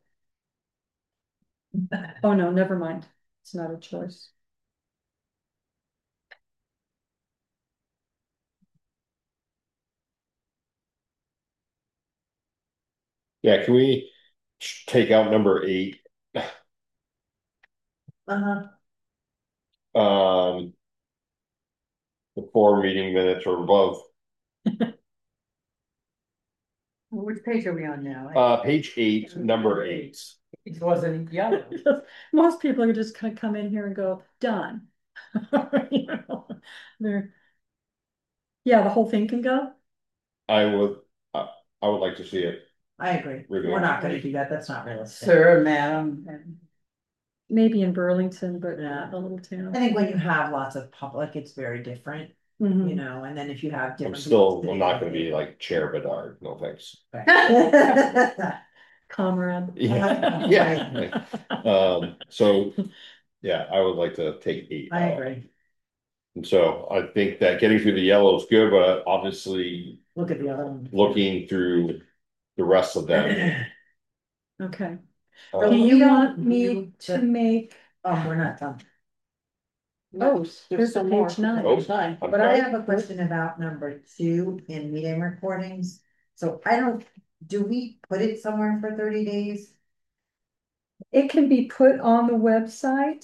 Oh, no, never mind. It's not a choice. Yeah, can we take out number eight? Uh-huh. Um. The four meeting minutes or above, Which page are we on now? uh, page eight, number eight. It wasn't yellow. Most people are just gonna come in here and go, done. You know, they're, yeah, the whole thing can go. I would, I, I would like to see it. I agree. Really? We're not gonna do that. That's not realistic. Sir, madam, and Maybe in Burlington, but Yeah. not a little I town. think when you have lots of public, it's very different, you Mhm. know, and then if you have I'm different. still, I'm not gonna be like Chair Bedard, no thanks. Comrade. Yeah, yeah. Um, so, yeah, I would like to take eight I out. agree. And so I think that getting through the yellow is good, but obviously Look at the other one. looking through the rest of them. Okay, uh, do we you don't want me do to the- make, Oh, we're not done. Oh, There's there's some a more. page nine. Oh. Page nine. I'm But I sorry. have a question about number two in meeting recordings. So I don't, do we put it somewhere for thirty days? it can be put on the website.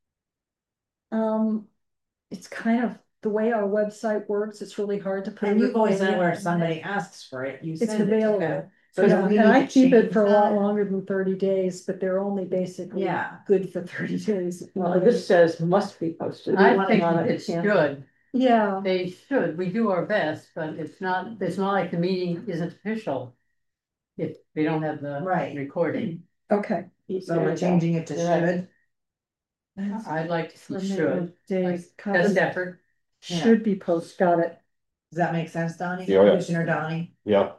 Um, it's kind of the way our website works, it's really hard to put. And a you've always said recording where on it. somebody asks for it, you It's send it. available. Okay. So Yeah, do we and I need to keep it change for a lot that? longer than thirty days, but they're only basically Yeah. good for thirty days. Well, this says must be posted. We I want think on it, it yeah. should. Yeah, They should. We do our best, but it's not, it's not like the meeting isn't official. If they don't have the Right. recording. okay. So we're changing it to Right. should. I'd like to see Permitted should. Days, Best covered- effort. Yeah. should be post, got it. Does that make sense, Donnie? Yeah, yeah. Commissioner Donnie? Yeah,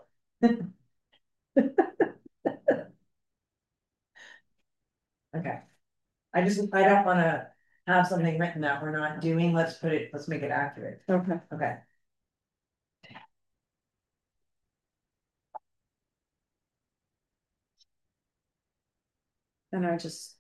Okay. I just, I don't wanna have something written that we're not doing. Let's put it, let's make it accurate. Okay. Okay. And I just,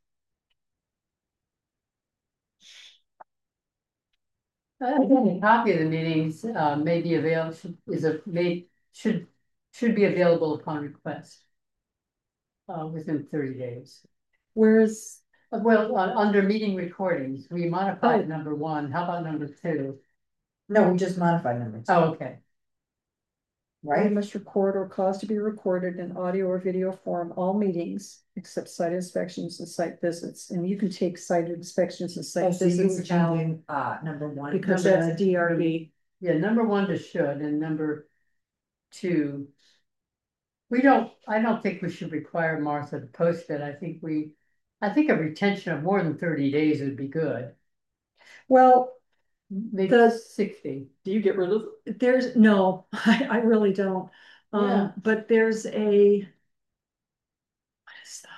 I think a copy of the meetings, uh, may be available, should- is a, may, should, should be available upon request. Uh, within thirty days. where's, Uh, Well, uh, under meeting recordings, we Oh. modified number one, how about number two? No, we just modified number two, Oh, okay. I right? must record or cause to be recorded in audio or video form all meetings except site inspections and site visits. And you can take site inspections and Oh, site so you were visits out changing, uh, number one. because number- that's D R B. Yeah, number one to should and number two. We don't, I don't think we should require Martha to post it. I think we, I think a retention of more than thirty days would be good. Well, Maybe The- sixty. do you get rid of, there's, no, I, I really don't. Yeah. Um, but there's a. What is that?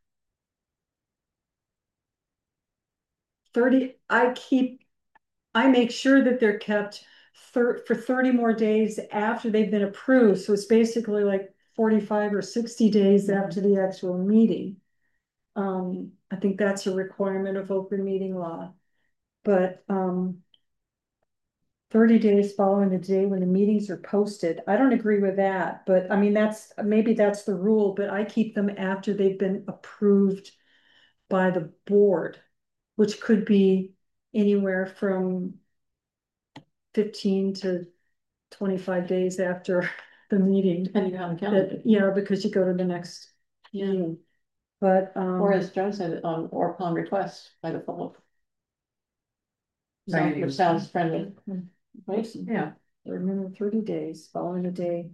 Thirty, I keep, I make sure that they're kept thir- for thirty more days after they've been approved, so it's basically like forty-five or sixty days after the actual meeting. Um, I think that's a requirement of open meeting law, but, um. Thirty days following the day when the meetings are posted, I don't agree with that, but I mean, that's, maybe that's the rule, but I keep them after they've been approved by the board, which could be anywhere from fifteen to twenty-five days after the meeting. Depending on the calendar. That, you know, because you go to the next meeting. But, um. Or as Joan said, um, or upon request by the public. Sounds, which sounds friendly, right? Yeah, Or minimum thirty days following the day.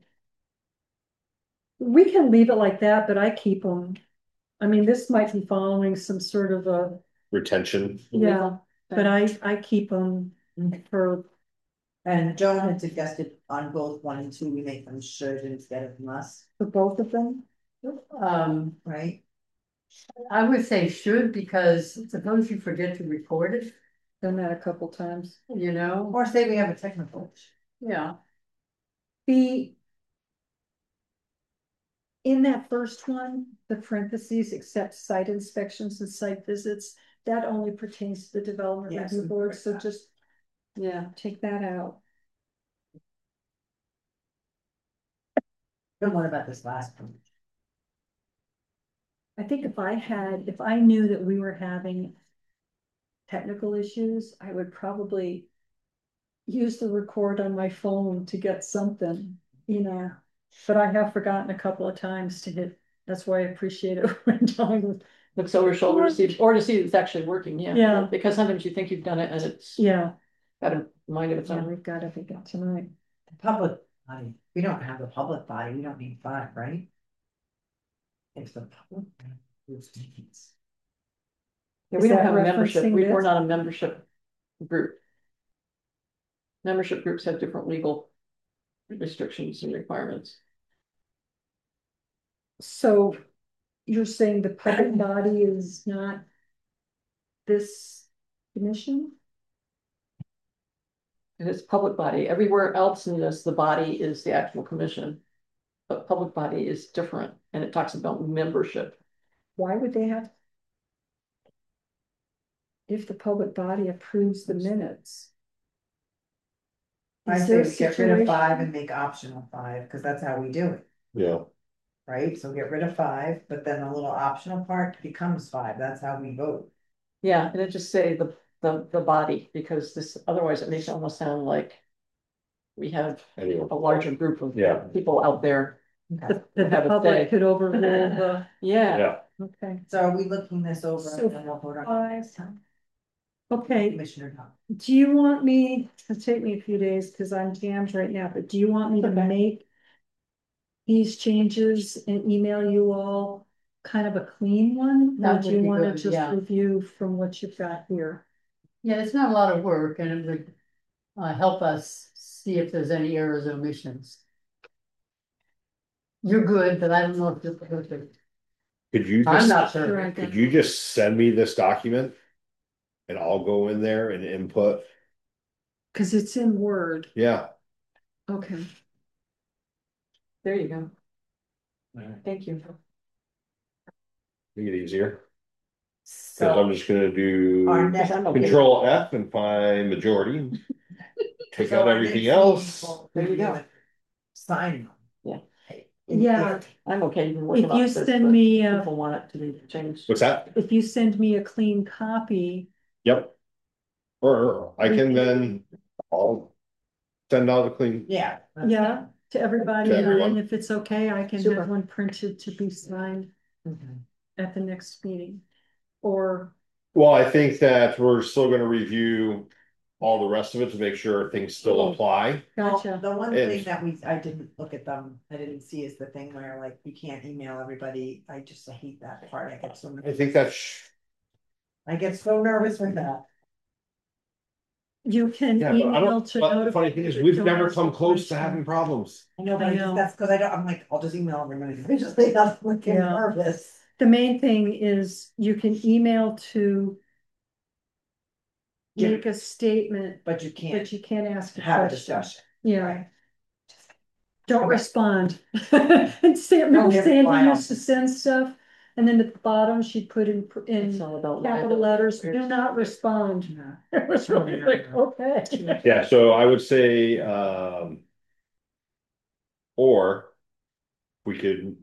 We can leave it like that, but I keep them. I mean, this might be following some sort of a, retention. yeah, but I, I keep them for, And Joan had suggested on both one and two, we make them should instead of must, for both of them. um, right? I would say should, because suppose you forget to record it, Done that a couple times. you know, Or say we have a technical. yeah. The. In that first one, the parentheses, except site inspections and site visits, that only pertains to the development Yes, review board, so correct. just. Yeah, take that out. And what about this last one? I think if I had, if I knew that we were having technical issues, I would probably use the record on my phone to get something, you know. But I have forgotten a couple of times to hit, that's why I appreciate it when John, Looks over your shoulder to see, or to see it's actually working, yeah. Yeah. Because sometimes you think you've done it and it's yeah, got a mind of its yeah, own. we've got everything tonight. The public body, we don't have a public body, we don't need five, right? If the public. meetings. Yeah, Is we don't that have a membership, referencing we, we're this? not a membership group. Membership groups have different legal restrictions and requirements. So you're saying the public body is not this commission? And it's public body. Everywhere else in this, the body is the actual commission. But public body is different and it talks about membership. Why would they have? If the public body approves the minutes. I Is say there a we get rid of situation- five and make optional five, because that's how we do it, Yeah, right? So get rid of five, but then the little optional part becomes five, that's how we vote. Yeah, and it just say the, the, the body, because this, otherwise it makes it almost sound like we have anyway, a larger group of Yeah. people out there. The, the Have a say. public could overrule the, Yeah, yeah, okay. So are we looking this over So and then we'll vote on five. it next time? Okay, Commissioner Tom. do you want me, it'll take me a few days because I'm jammed right now, but do you want me to Okay. make these changes and email you all kind of a clean one? Or That do would you be want to good, just yeah. review from what you've got here? Yeah, it's not a lot of work and it would uh, help us see if there's any errors or omissions. You're good, but I don't know if you're perfect. could you I'm just, not Sure, I sure. got could you just send me this document? And I'll go in there and input, Cause it's in Word. yeah. Okay. there you go. Thank you. Make it easier, cause So I'm just gonna do our next. I'm okay. control F and find majority. Take so out our everything next else. meeting, we'll There you review go. it, Sign them. Yeah. Yeah. I'm okay. even working If off you this, send but me, uh, People want it to be changed. What's that? if you send me a clean copy, Yep. Or I can then, I'll send out a clean, Yeah. that's yeah, fine. to everybody, To and everyone. then if it's okay, I can Super. have one printed to be signed Okay. at the next meeting. Or, well, I think that we're still gonna review all the rest of it to make sure things still apply. Well, gotcha, the one It's- thing that we, I didn't look at them, I didn't see is the thing where like you can't email everybody, I just hate that part, I get so. I think that's, I get so nervous with that. you can yeah, but I email don't, to. but the notify funny thing is, that we've don't never ask come a close to question. having problems. I know, but I I know. just, that's because I don't, I'm like, I'll just email everybody, individually, I'm looking Yeah. nervous. The main thing is you can email to Yeah. make a statement, But you can't but you can't ask a have a question. discussion. Yeah, don't Okay. respond. And Sam, Don't remember hit Sandy reply used to send stuff, and then at the bottom she'd put in, It's in all about capital liability. letters, do not respond. It was really like, okay. Yeah, so I would say, um. Or. We could.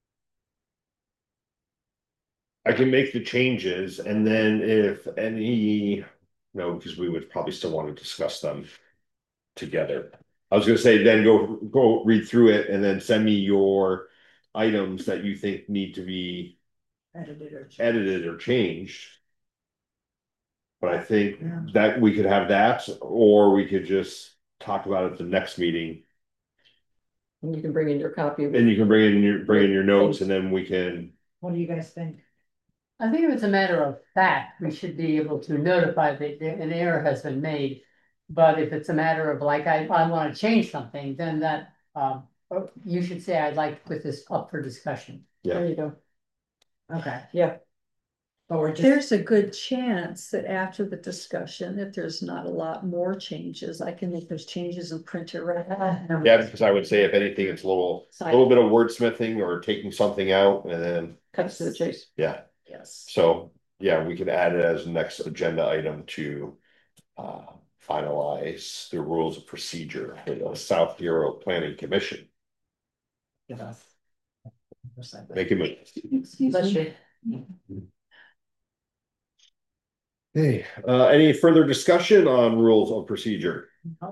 I can make the changes and then if any, no, because we would probably still want to discuss them. Together. I was gonna say, then go, go read through it and then send me your items that you think need to be Edited or. changed. edited or changed. But I think Yeah. that we could have that, or we could just talk about it at the next meeting. And you can bring in your copy. And you can bring in your, bring in your notes and then we can, What do you guys think? I think if it's a matter of fact, we should be able to notify that there- an error has been made. But if it's a matter of like, I, I wanna change something, then that, um, oh, you should say, I'd like to put this up for discussion. There you go. Okay. Yeah. But we're just, There's a good chance that after the discussion, if there's not a lot more changes, I can make those changes and print it right out. yeah, because I would say if anything, it's a little, a little bit of wordsmithing or taking something out and then, Cuts to the chase. yeah. Yes. So, yeah, we could add it as a next agenda item to. Uh, finalize the rules of procedure for the South Bureau Planning Commission. give us. Make him, Excuse Bless me. you. Hey, uh, any further discussion on rules of procedure?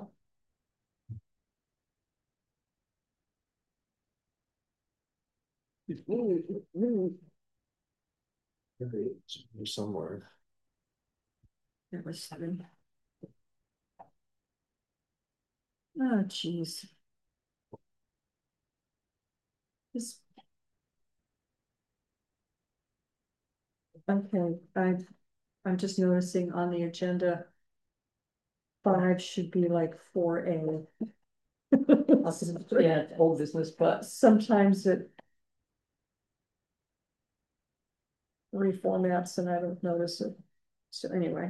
Somewhere. There was seven. Oh, geez. This. Okay, I, I'm just noticing on the agenda. Five should be like four A. Yeah, old business, but Sometimes it. Reformats and I don't notice it. So anyway,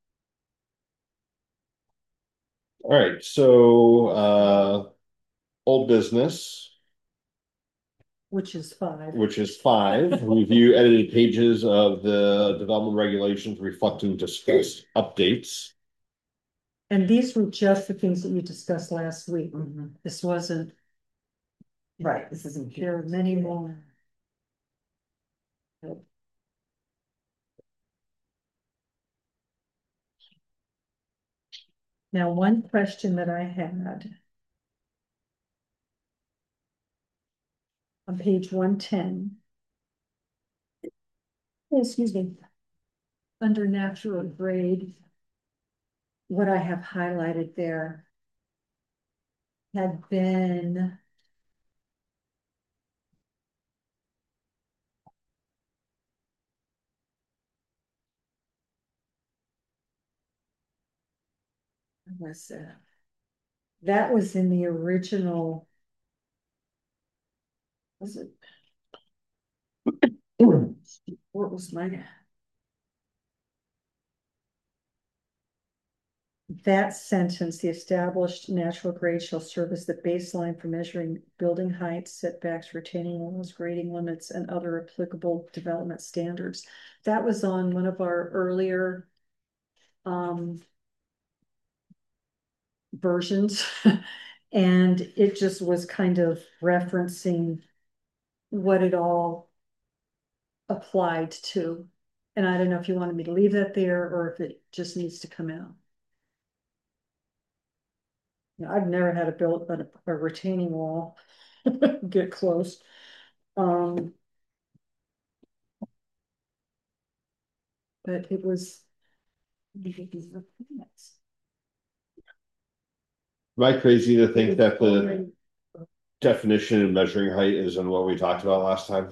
All right, so uh, old business, which is five. which is five, review edited pages of the development regulations reflecting discussed updates. And these were just the things that you discussed last week. Mhm. This wasn't, Right, this isn't. there are many more. Now, one question that I had. On page one ten. Excuse me. Under natural grade. What I have highlighted there. Had been. What was that? That was in the original. Was it? What was my? That sentence, the established natural grade shall serve as the baseline for measuring building heights, setbacks, retaining walls, grading limits, and other applicable development standards. That was on one of our earlier um, versions. And it just was kind of referencing what it all applied to. And I don't know if you wanted me to leave that there or if it just needs to come out. You know, I've never had a built a, a retaining wall get close. Um, but it was. Am I crazy to think that the definition of measuring height is in what we talked about last time?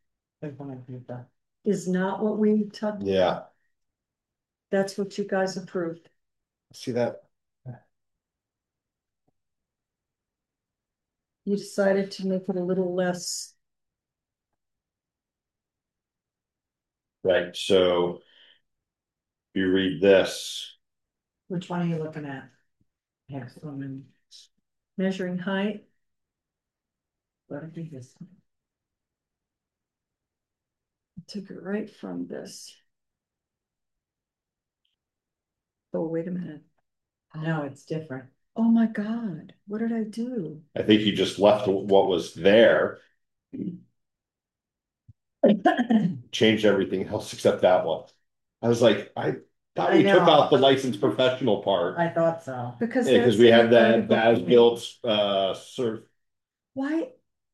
Is not what we talked. Yeah. That's what you guys approved. See that? You decided to make it a little less. Right, so you read this. Which one are you looking at? Here, so I'm in- Measuring height. what I think this. Took it right from this. Oh, wait a minute. No, it's different. Oh my God, what did I do? I think you just left what was there, changed everything else except that one. I was like, I thought I we took know. out the licensed professional part. I thought so. Because. Yeah, because that's we in had the that, article. that as built, uh, sort of. Why?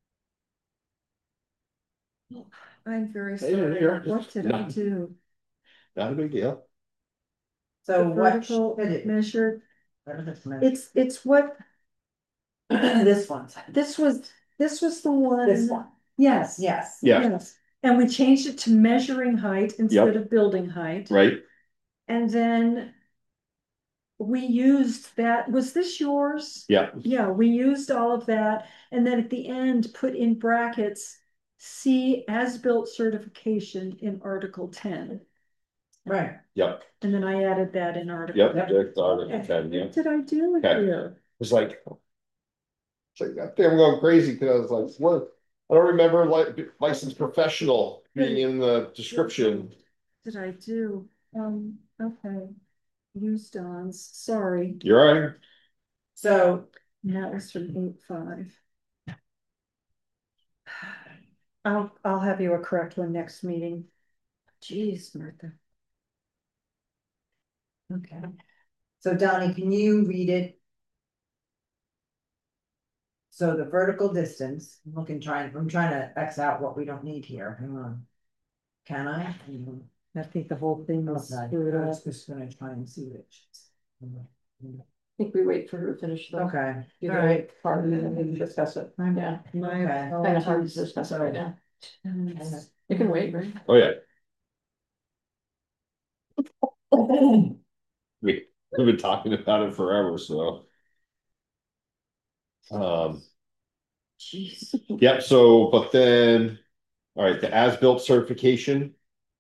I'm very Hey, sorry. you're- What did I no. do? Not a big deal. So The what vertical should it? measured, what is this measure? it's, it's what, This one. this was, this was the one. This one. Yes. Yes. Yeah. Yes, and we changed it to measuring height instead of building height. Right? And then. We used that, was this yours? Yeah. Yeah, we used all of that, and then at the end, put in brackets. See as-built certification in Article ten. Right. Yep. And then I added that in Article. Yep. That's Article Okay. ten, yeah. What did I do Okay. here? It's like, it's like, God damn, I'm going crazy because I was like, what? I don't remember like licensed professional being in the description. Did I do, um, okay. Used ons, sorry, You're right. So that was from eight five. I'll, I'll have you a correct one next meeting. Jeez, Martha. Okay. So Donnie, can you read it? So the vertical distance, I'm looking, trying, I'm trying to X out what we don't need here, hang on. Can I? Hang on. I think the whole thing was Okay, screwed I up. was just gonna try and see which. I think we wait for her to finish the. Okay, do all the right. Part and then we can discuss it, yeah, My Okay. kind of hard to apologies. discuss it right now, It's- you can wait, right? Oh, yeah. We, we've been talking about it forever, so. Um, Jeez. yep, so, but then, all right, the as-built certification,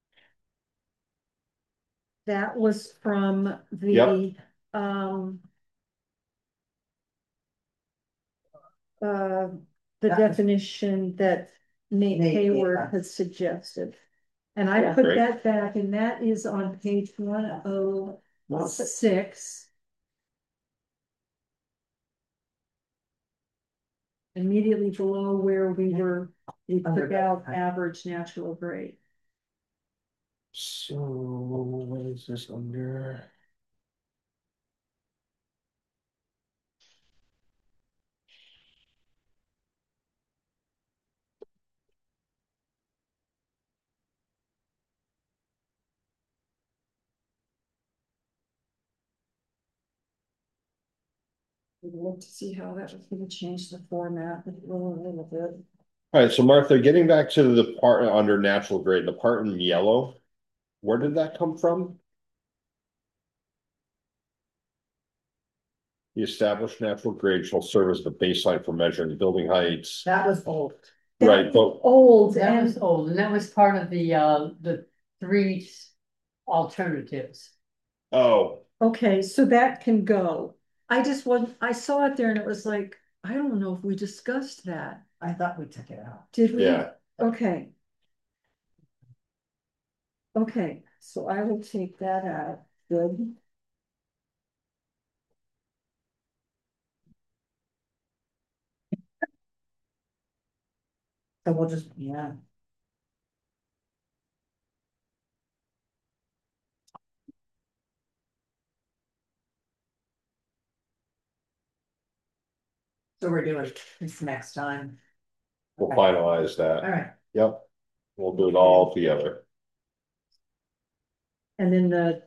That was from the, Yep. um. Uh, the That was- definition that Nate Nate gave Hayward us. had suggested. And I Yeah. put Great. that back, and that is on page one oh six. Immediately below where we were, we Under took that. out average natural grade. so what is this under? We'd look to see how that was gonna change the format a little, a little bit. All right, so Martha, getting back to the part under natural grade, the part in yellow, where did that come from? The established natural grade shall serve as the baseline for measuring building heights. That was old. Right, That but was old That was and, old, and that was part of the, uh, the three alternatives. oh, okay, so that can go. I just wasn't, I saw it there and it was like, I don't know if we discussed that. I thought we took it out. Did we? yeah, Okay. Okay, so I will take that out. Good. So we'll just, yeah. So we're doing this next time. we'll Okay. finalize All that. right, Yep, we'll do it all together. And then the.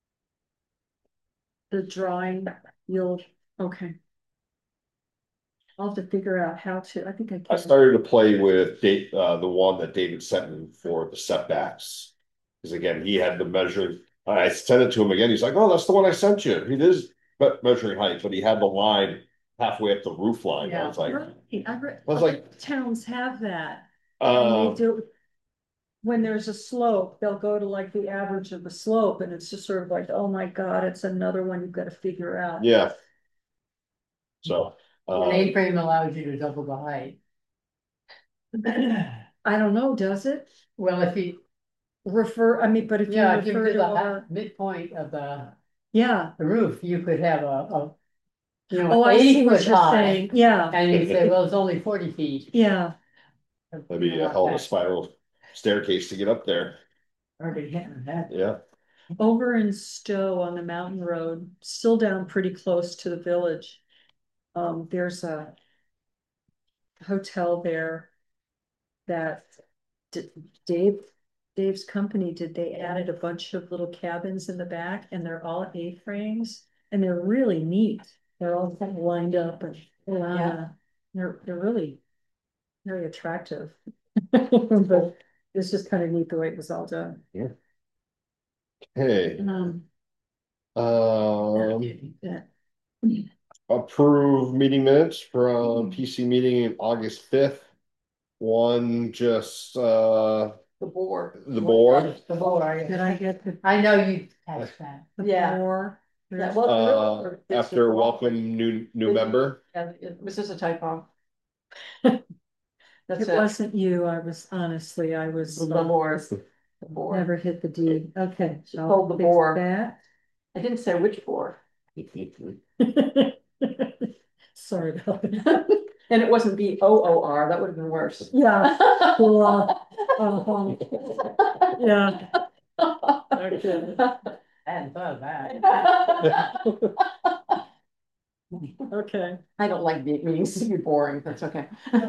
The drawing, you'll, okay. I'll have to figure out how to, I think I I can. started to play with date, uh, the one that David sent me for the setbacks. Cause again, he had to measure, I sent it to him again, he's like, oh, that's the one I sent you, it is me- measuring height, but he had the line halfway up the roof line, I was like, Right, I read, I was like, towns have that. And uh, they do. When there's a slope, they'll go to like the average of the slope and it's just sort of like, oh my God, it's another one you've got to figure out. yeah. So, An uh, A-frame allows you to double the height. I don't know, does it? Well, if you, Refer, I mean, but if you yeah, if you refer do to the our, hi- midpoint of the, yeah. the roof, you could have a, a. You Oh, know, I see eighty what foot you're high, saying, yeah, and you say, well, it's only forty feet. yeah. that'd be a hell of a spiral staircase to get up there, already hitting that. yeah. Over in Stowe on the mountain road, still down pretty close to the village. Um, there's a hotel there that D- Dave, Dave's company did, they added a bunch of little cabins in the back and they're all A-frames and they're really neat. They're all kind of lined up and around, Yeah. uh, they're, they're really very attractive. But it's just kind of neat the way it was all done. Hey, Um, um, yeah. approve meeting minutes from P C meeting in August fifth. One just, uh, The board. the board, The board, Did I get the? I know you catch that. the Yeah. more- Yeah, well, uh, really, it's after just- welcome new, new member. Yeah, it- this is a typo. That's It it, wasn't you, I was honestly, I was. the board, the board, Never hit the D, okay. She I'll told the fix board. that. I didn't say which board. Sorry about that. And it wasn't B O O R, that would have been worse. Yeah, well, uh, uh-huh, yeah. Okay. I hadn't thought of that. Okay. I don't like me- meetings to be boring, that's okay.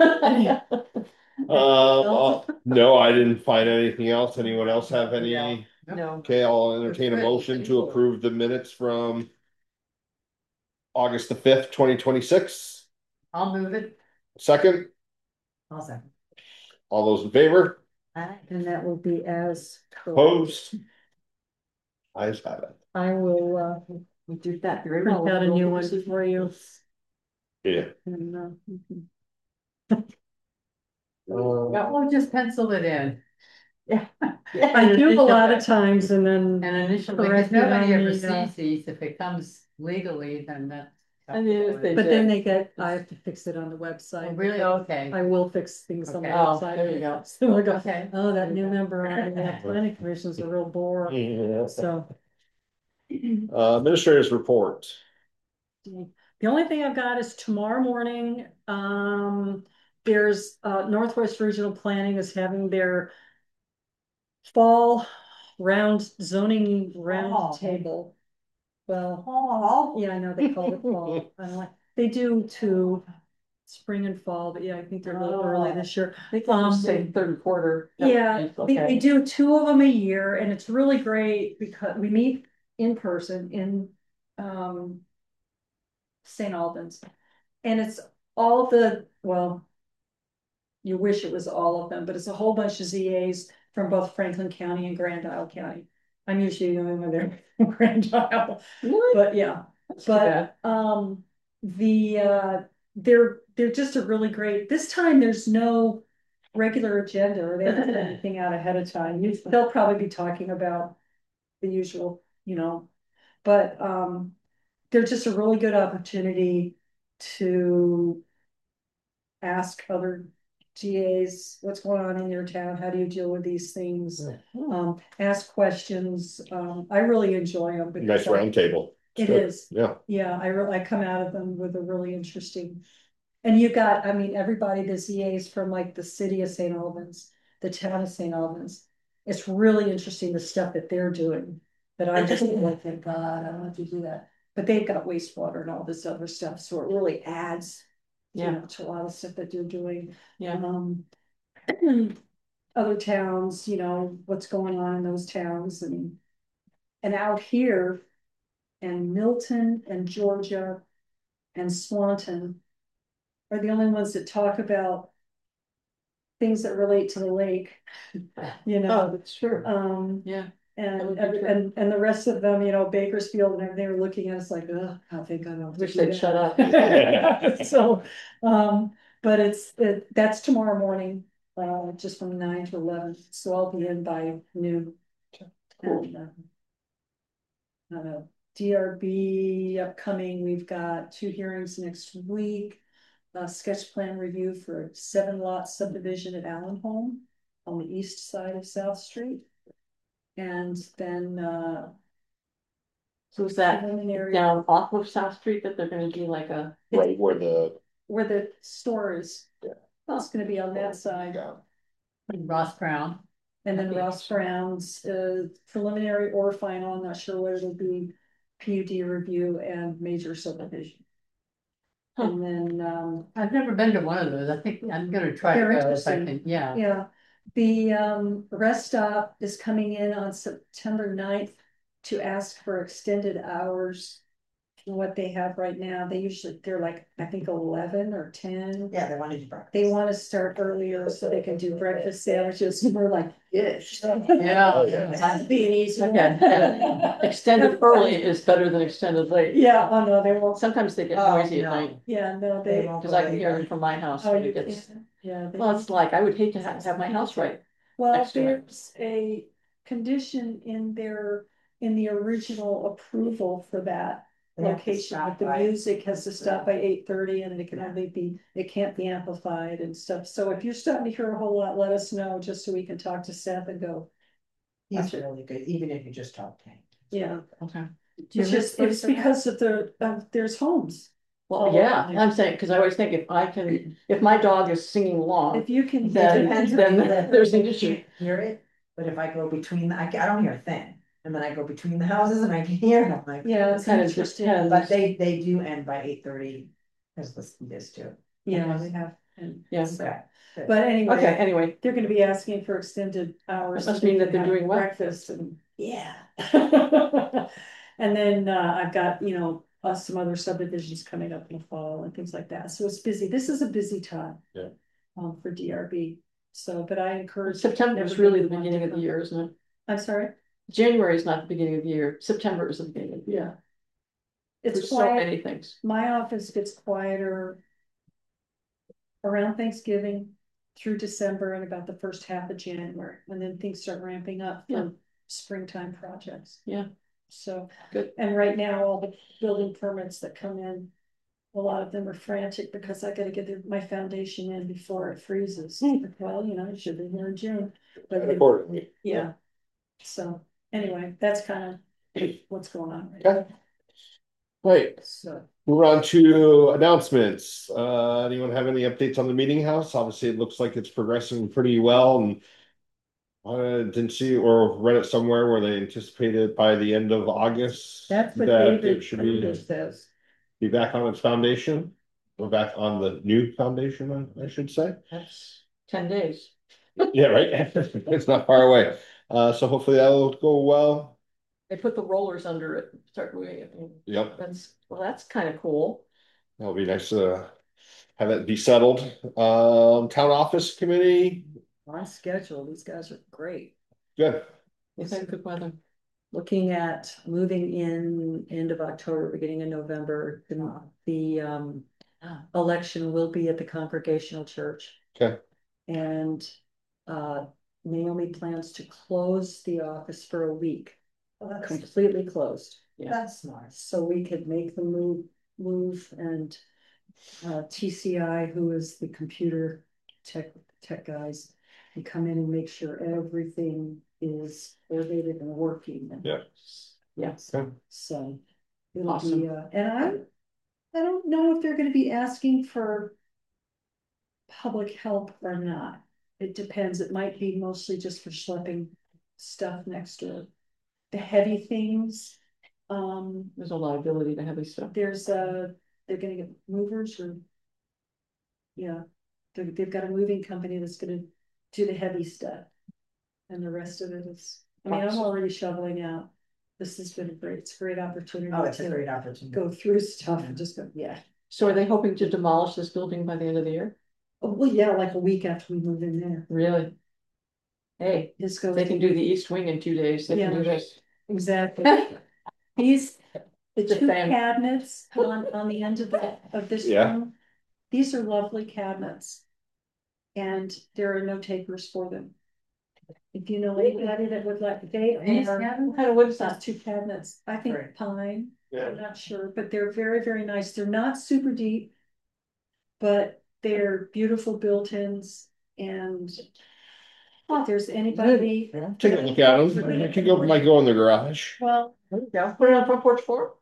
Um, uh, no, I didn't find anything else. Anyone else have any? No, Okay, I'll entertain a Good. motion to approve the minutes from August the fifth, twenty twenty-six. I'll move it. Second, I'll second. all those in favor? And that will be as. Opposed? Ayes have it. I will, uh, we did that very well. print out a new one for you. Yeah. And, uh, mhm. Uh, Yeah, we'll just pencil it in. Yeah. I do a lot of times and then, And initially, because Correct it nobody on ever the, uh, sees these, if it comes legally, then that's. And if they- but then they get, I have to fix it on the website. Oh, really? Okay. I will fix things on the Okay. Oh, website. there you go. So I go, Okay. oh, that new member on the planning commission is a real bore, yeah. so. Uh, administrators report. The only thing I've got is tomorrow morning, um, there's, uh, Northwest Regional Planning is having their fall round zoning round Oh. table. Well, Oh. yeah, I know they call it fall. I don't like, they do two, spring and fall, but yeah, I think they're a little early this year. I think they Um, just say third quarter. Yeah, It's they, they okay. do two of them a year and it's really great because we meet in person in, um, Saint Albans. And it's all the, well, you wish it was all of them, but it's a whole bunch of Z As from both Franklin County and Grand Isle County. I'm usually the only one there from Grand Isle, Really? but yeah, That's too but, bad. um, the, uh, they're, they're just a really great, this time there's no regular agenda or they don't put anything out ahead of time. You- They'll probably be talking about the usual, you know, but, um, they're just a really good opportunity to ask other G As, what's going on in your town? How do you deal with these things? Um, ask questions. Um, I really enjoy them. because Nice I- round table. It Good. is. Yeah. Yeah, I really, I come out of them with a really interesting. And you got, I mean, everybody, the Z As from like the city of Saint Albans, the town of Saint Albans. It's really interesting the stuff that they're doing, that I just like, thank God, I don't have to do that. But they've got wastewater and all this other stuff, so it really adds. You Yeah. know, to a lot of stuff that they're doing. Yeah. Um. Other towns, you know, what's going on in those towns and. And out here. And Milton and Georgia. And Swanton. Are the only ones that talk about. Things that relate to the lake. You know, Oh, that's true. um, Yeah. That and, would be every- true. and, and the rest of them, you know, Bakersfield and everything are looking at us like, oh, I think I don't. Wish they'd shut up. So, um, but it's, it, that's tomorrow morning, uh, just from nine to eleven, so I'll be in by noon. Cool. And, uh, uh, D R B upcoming, we've got two hearings next week. A sketch plan review for seven lot subdivision at Allen Home on the east side of South Street. And then, uh, So is that preliminary, down off of South Street that they're gonna do like a, Right where the, where the store is. Yeah. It's gonna be on that side. yeah. Ross Brown. And then Okay. Ross Brown's, uh, preliminary or final, I'm not sure whether it'll be P U D review and major subdivision. Huh. And then, um, I've never been to one of those. I think I'm gonna try to They're go if I interesting. can, yeah. yeah, the, um, rest stop is coming in on September 9th to ask for extended hours. From what they have right now, they usually, they're like, I think eleven or ten. Yeah, they wanted to breakfast. They want to start earlier so they can do breakfast sandwiches, and we're like, yes. Yeah. Oh, yeah. That'd be an easy one. Okay. extended early is better than extended late. Yeah, oh no, they won't, Sometimes they get Oh, noisy at no. night, yeah, no, They they, won't cause go I can late. hear them from my house. oh, when you it gets- can, yeah. they- Well, it's like, I would hate to have, have my house right. Well, next to it. there's a condition in their, in the original approval for that. They have to Location, stop like the by. music has to stop by eight thirty and it can only be, it can't be amplified and stuff. So if you're starting to hear a whole lot, let us know, just so we can talk to Seth and go, He's really good, even if you just talk to him. yeah. Okay. It's just, it's because of the, uh, there's homes. Well, Oh, yeah, yeah. I'm saying, because I always think if I can, if my dog is singing along, If you can. then, Depends on then the- there's an I issue. can't hear it, but if I go between, the- I, ca- I don't hear a thing. And then I go between the houses and I can hear it, I'm like. Yeah, it's Kind of interesting. depends. But they, they do end by eight thirty, as the speed is too. Yeah, they have, and Yeah. so- Okay. good. but anyway. Okay, anyway, They're gonna be asking for extended hours. That must so they mean that can they're have doing well. breakfast and, yeah. And then, uh, I've got, you know, uh, some other subdivisions coming up in the fall and things like that, so it's busy, this is a busy time. Yeah. Um, for D R B, so, but I encourage. September is everybody really who the wants beginning to of the come. year, isn't it? I'm sorry, January is not the beginning of the year, September is the beginning of the year. yeah. It's There's so quiet, many things. my office gets quieter. Around Thanksgiving through December and about the first half of January, and then things start ramping up Yeah. for springtime projects. Yeah. So. Good. And right now, all the building permits that come in, a lot of them are frantic because I gotta get the- my foundation in before it freezes. Well, you know, it should be here in June. But they- Accordingly. Yeah. So anyway, that's kind of what's going on right Okay. Right, now. So. move on to announcements. Uh, anyone have any updates on the meeting house? Obviously, it looks like it's progressing pretty well and. I didn't see or read it somewhere where they anticipated by the end of August. That's what that David it should be, David says. be back on its foundation. We're back on the new foundation, I I should say. That's ten days. Yeah, right. It's not far away. Uh, so hopefully that'll go well. They put the rollers under it, and start moving it. and Yep, That's, well, that's kind of cool. that'll be nice to have it be settled. Um, town office committee, On schedule, these guys are great. good. It's had good weather. Looking at moving in end of October, beginning of November, the, the, um, election will be at the Congregational Church. Okay. And, uh, Naomi plans to close the office for a week, Well, that's, completely closed. that's smart. So we could make the move, move and, uh, T C I, who is the computer tech, tech guys, and come in and make sure everything is coordinated and working. and- Yeah. Yes. Okay. So it'll Awesome. be, uh, and I, I don't know if they're gonna be asking for public help or not. It depends. It might be mostly just for schlepping stuff next door. The heavy things, um, There's a liability to heavy stuff. there's uh they're gonna get movers or. Yeah, they they've got a moving company that's gonna do the heavy stuff. And the rest of it is, I mean, I'm Awesome. already shoveling out. This has been a great, it's a great opportunity. Oh, it's a to great opportunity. Go through stuff and just go, yeah. So are they hoping to demolish this building by the end of the year? Oh, well, yeah, like a week after we move in there. Really? Hey, This if goes. they can do the east wing in two days, they can do Yeah. this. Exactly. These, the The two fan. cabinets on, on the end of the, of this Yeah. room, these are lovely cabinets. And there are no takers for them. If you know anybody that would like, they These are, cabinets? What kind of wood is those that? two cabinets, I think Right. pine, Yeah. I'm not sure, but they're very, very nice, they're not super deep. But they're beautiful built-ins and. If there's anybody. Yeah, take a look at them. I can go, might go in the garage. Well, There you go. Put it on front porch floor?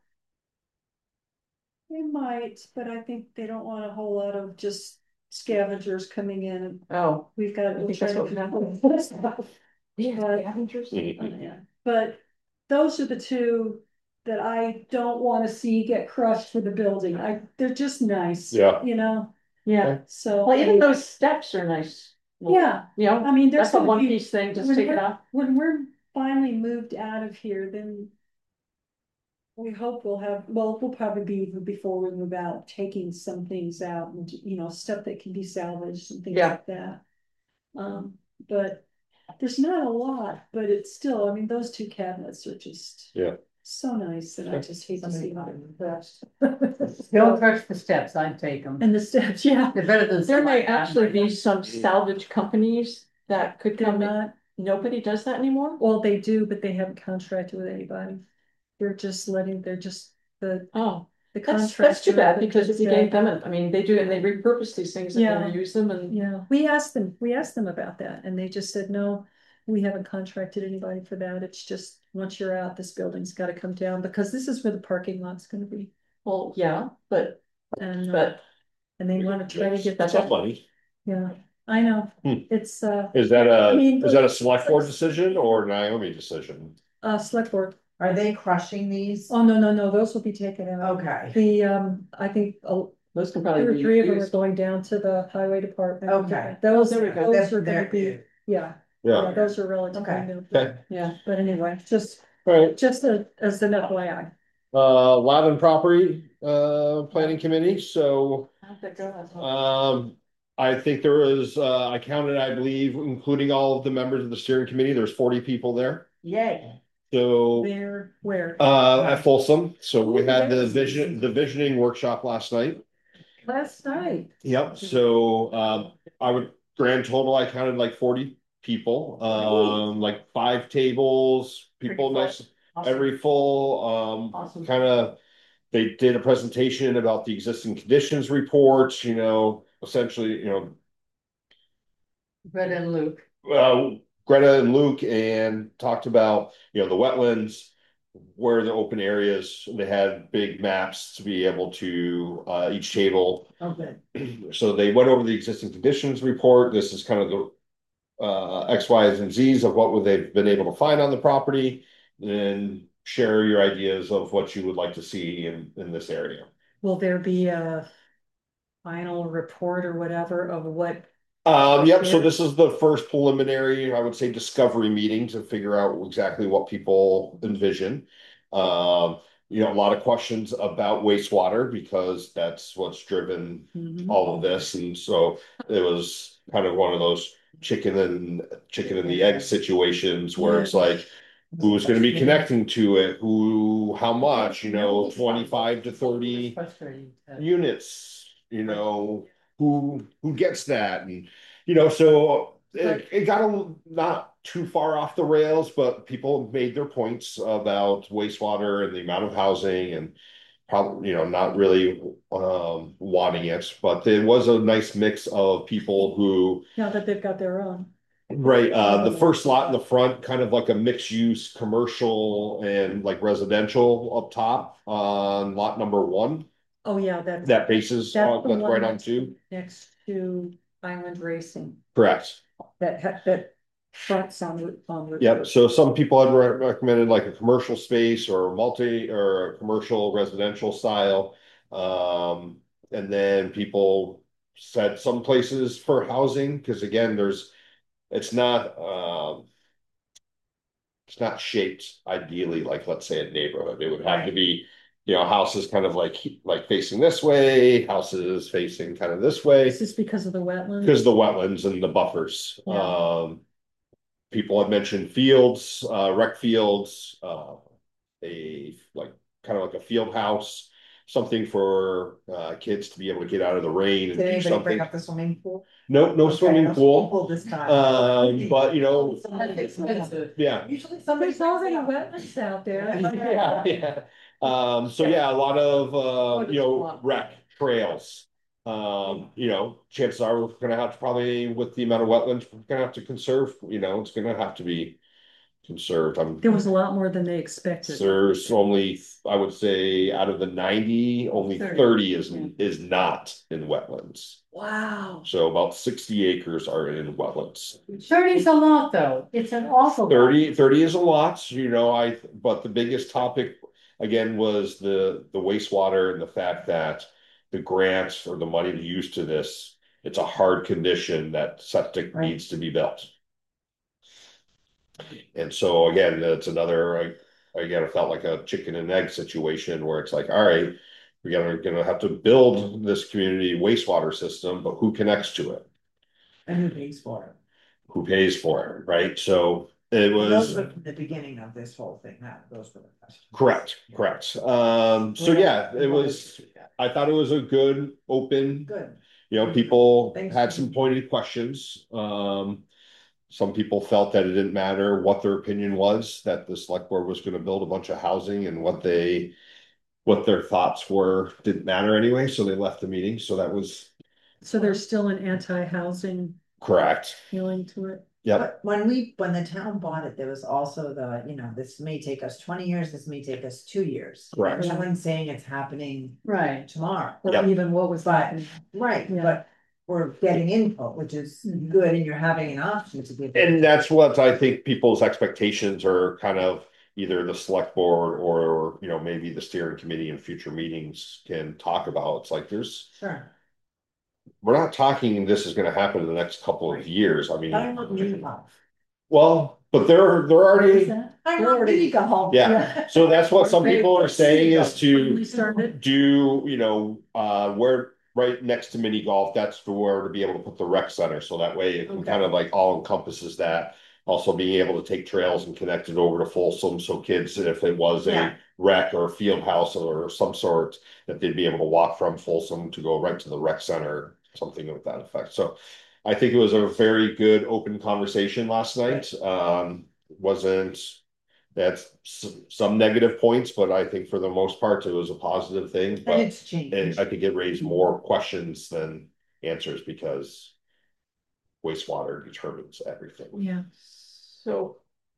they might, but I think they don't want a whole lot of just scavengers coming in and Oh. we've got. I we'll think try that's to what control happened. stuff. Yeah, But- scavengers. Mhm. Yeah, but those are the two that I don't wanna see get crushed for the building. I, they're just nice. Yeah. You know, Yeah, so. well, even those steps are nice. Well, Yeah, You know, I mean, there's that's a gonna one be, piece thing, just when take it we're- off. when we're finally moved out of here, then. We hope we'll have, well, we'll probably be even before we move out, taking some things out and, you know, stuff that can be salvaged and things Yeah. like that. Um, but there's not a lot, but it's still, I mean, those two cabinets are just. Yeah. So nice that I just hate to see them crushed. Don't crush the steps, I'd take them. And the steps, yeah, They're better than. There may slide down. actually be some salvage companies that could they're come in. not, Nobody does that anymore? well, they do, but they haven't contracted with anybody. They're just letting, they're just the, Oh, the that's, contractor. that's too bad, because if you said- gave them, a- I mean, they do, and they repurpose these things and Yeah. they reuse them and. Yeah, we asked them, we asked them about that and they just said, no, we haven't contracted anybody for that. It's just, once you're out, this building's gotta come down because this is where the parking lot's gonna be. Well, yeah, but and, uh, But and they wanna try to get. That's not money. Yeah, I know, Hmm. it's, uh, Is that I a, mean, is that a select board decision or Naomi decision? uh, select board. Are they crushing these? Oh, no, no, no, those will be taken out. Okay, The, um, I think, oh, those can two probably or be three of them are used. going down to the highway department. Okay. Those, There we go. those are They're- gonna be, they're- yeah, yeah, Yeah, those are relatively Okay. new. okay, Yeah. But anyway, just, alright, just a- as an F Y I. uh, Lavin Property, uh, Planning Committee, so. How'd that go? Um, I think there was, uh, I counted, I believe, including all of the members of the steering committee, there's forty people there. yay. So, There, where? uh, at Folsom, so we Ooh, had the that's- vision, the visioning workshop last night. Last night. Yep, so, um, I would, grand total, I counted like forty people, um, like five tables, people Pretty next, every full, um, Awesome. kind of. They did a presentation about the existing conditions reports, you know, essentially, you know, Brett and Luke. uh, Greta and Luke, and talked about, you know, the wetlands, where the open areas, they had big maps to be able to, uh, each table. Oh, good. So they went over the existing conditions report. This is kind of the, uh, X, Y's and Z's of what would they've been able to find on the property, and share your ideas of what you would like to see in, in this area. Will there be a final report or whatever of what? Um, yep, so this is the first preliminary, I would say, discovery meeting to figure out exactly what people envision. Um, you know, a lot of questions about wastewater because that's what's driven Mhm. all of this. And so it was kind of one of those chicken and chicken and the egg situations where it's like, who's gonna be connecting to it, who, how much, you know, twenty-five to thirty Frustrating. to- units, you know, who who gets that, and you know, so it, it got a, not too far off the rails, but people made their points about wastewater and the amount of housing and probably, you know, not really um wanting it, but there was a nice mix of people who. Now that they've got their own. Right, uh, the first lot in the front, kind of like a mixed use, commercial and like residential up top on lot number one. Oh, yeah, that's. That faces, That's uh, the that's one right on that's two, Next to Island Racing, correct. that, ha- that fronts on, Route- on. Route Yep, two. so some people had re- recommended like a commercial space or multi or a commercial residential style. Um, and then people said some places for housing, because again, there's, it's not, um. It's not shaped ideally like, let's say, a neighborhood. It would have to Right. be, you know, houses kind of like, like facing this way, houses facing kind of this way. Is this because of the wetlands? Because of the wetlands and the buffers. Yeah. Um, people had mentioned fields, uh, rec fields, uh, a like kind of like a field house, something for uh, kids to be able to get out of the rain and Did do anybody something. bring up the swimming pool? No, no Okay, swimming no pool. Pool this time. Um, but you know, That's expensive. yeah. Usually somebody. There's already wetlands out there. Yeah, yeah. Um, so yeah, a lot of, uh, you know, rec trails. Um, you know, chances are we're gonna have to probably, with the amount of wetlands, we're gonna have to conserve, you know, it's gonna have to be conserved. I'm, There was a lot more than they expected. there's only, I would say, out of the ninety, only thirty. thirty is, is not in wetlands. Wow. So about sixty acres are in wetlands. Thirty's a lot, though. It's an awful. lot. thirty, thirty is a lot, you know, I, but the biggest topic again was the, the wastewater and the fact that the grants or the money to use to this, it's a hard condition that septic Right. needs to be built. And so again, that's another, I, again, it felt like a chicken and egg situation where it's like, all right, we gotta, gonna have to build this community wastewater system, but who connects to it? And who pays for it? Who pays for it, right? So it Well, was. Those were the beginning of this whole thing, that, those were the questions. Correct, correct. Um, so yeah, it was, I thought it was a good, open, Good. you know, people Thanks. had some pointed questions. Um, some people felt that it didn't matter what their opinion was, that the select board was gonna build a bunch of housing, and what they, what their thoughts were, didn't matter anyway, so they left the meeting, so that was So there's still an anti-housing correct. feeling to it. Yep, But when we, when the town bought it, there was also the, you know, this may take us twenty years, this may take us two years. Correct. No one's saying it's happening Right. tomorrow. Or Yep. even what was But, that? right, Yeah. but we're getting input, which is Mhm. good, and you're having an option to give. and that's what I think people's expectations are kind of either the select board or, you know, maybe the steering committee in future meetings can talk about. It's like there's, Sure. we're not talking this is gonna happen in the next couple of years. I I mean, want me golf. well, but they're, they're What is already, that? I want me golf. yeah. So that's what some people are saying is to We started, do, you know, uh, where, right next to mini golf, that's to where to be able to put the rec center, so that way it can Okay. kind of like all encompasses that. Also being able to take trails and connect it over to Folsom, so kids, if it was a Yeah. rec or a field house or some sort, that they'd be able to walk from Folsom to go right to the rec center, something of that effect, so. I think it was a very good open conversation last night, um, wasn't. That's some negative points, but I think for the most part, it was a positive thing, And but it's and changed. I think it raised more questions than answers because wastewater determines everything. yeah. So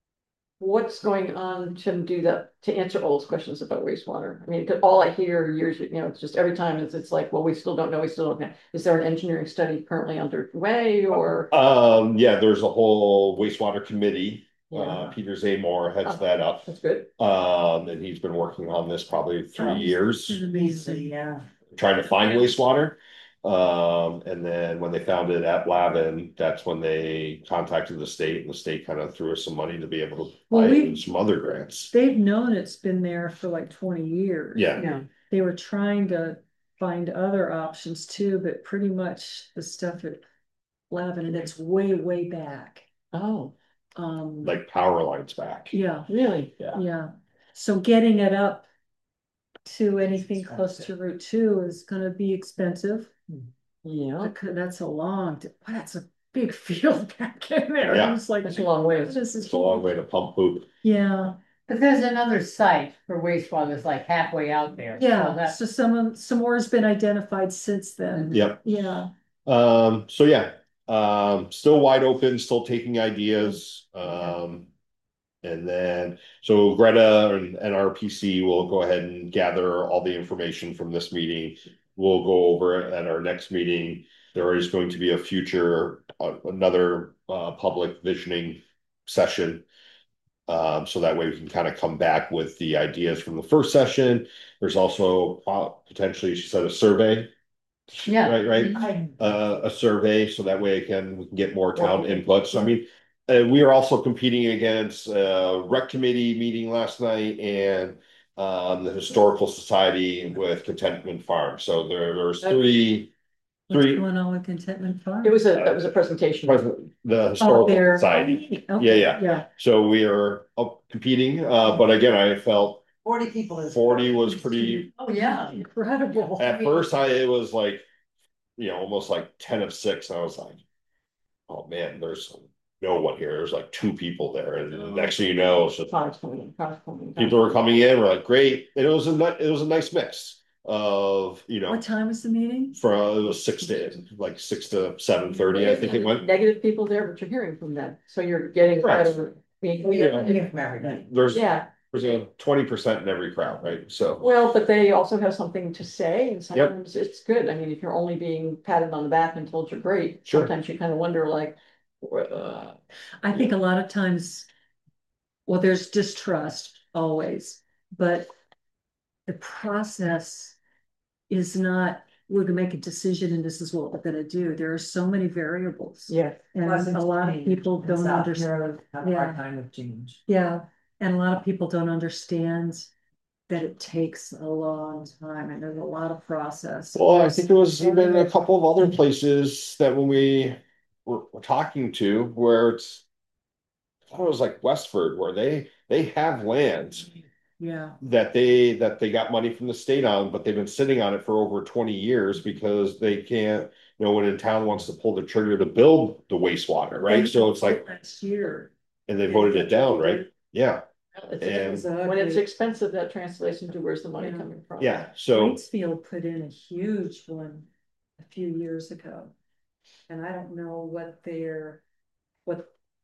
what's going on to do that, to answer all those questions about wastewater? I mean, 'cause all I hear years, you know, it's just every time it's, it's like, well, we still don't know, we still don't know. Is there an engineering study currently underway or? Um, yeah, there's a whole wastewater committee. Uh, Yeah, Peter Zamor heads Oh. that up. that's good. Um, and he's been working on this probably three Oh. years, Amazing. Yeah. trying to find wastewater. Um, and then when they found it at Lavin, that's when they contacted the state, and the state kind of threw us some money to be able to Well, buy we- it and some other grants. They've known it's been there for like twenty years. Yeah, Yeah. They were trying to find other options too, but pretty much the stuff at Lavin, and it's way, way back. Oh, Um, like power lines back. yeah, really? Yeah. yeah. So getting it up to anything close to Route Two is gonna be expensive. Yeah, Because that's a long, wow, that's a big field back in there. Yeah. It's like, that's a long way. this is. It's a long way to pump poop. Yeah, But there's another site for wastewater that's like halfway out there. So yeah, that- so some, of- some more has been identified since then. Yep. Yeah, Um, so yeah, um, still wide open, still taking ideas. Um, and then, so Greta and N R P C will go ahead and gather all the information from this meeting. We'll go over it at our next meeting. There is going to be a future, uh, another, uh, public visioning session. Um, so that way we can kind of come back with the ideas from the first session. There's also, uh, potentially, she said, a survey. Yeah. Right, right, I, uh, a survey, so that way again, we can get more town input, so I mean. Uh, we are also competing against, uh, rec committee meeting last night and. Um, the historical society with Contentment Farm, so there, there's three. what's Three, going on with Contentment Farm? It was a, that was a presentation. present, the Oh, historical there. society, Okay, yeah. Yeah, so we are up competing, uh, but again, I felt forty people is. forty was pretty. Oh, yeah. incredible. At first, I, it was like, you know, almost like ten of six, and I was like. Oh man, there's no one here, there's like two people there, and the next thing you know, it's just Cars coming, cars coming. people were coming in, we're like, great, and it was a ni- it was a nice mix of, you know. What time was the meeting? From, it was six to, like six to seven thirty, I think it went. Negative people there, but you're hearing from them, so you're getting Correct. better. Well, you're getting from everybody. There's, Yeah, there's a twenty percent in every crowd, right, so. well, but they also have something to say, and sometimes it's good. I mean, if you're only being patted on the back and told you're great, Sure. sometimes you kind of wonder like. Uh, I think a lot of times, well, there's distrust always, but the process is not, we're gonna make a decision and this is what we're gonna do. There are so many variables. yeah, And Pleasant a lot of change, people and don't South understand. Carolina have a Yeah. hard time with change. Yeah, and a lot of people don't understand that it takes a long time and there's a lot of process. Well, I think there was even a couple of other places that when we were, were talking to where it's. I thought it was like Westford, where they, they have land. Yeah, That they, that they got money from the state on, but they've been sitting on it for over twenty years because they can't. You know, when a town wants to pull the trigger to build the wastewater, right, so it's like, last year. and they voted it down, right, yeah, it's, And- when it's expensive, that translates into where's the money Yeah. coming from? yeah, so. Waitsfield put in a huge one a few years ago. And I don't know what their, what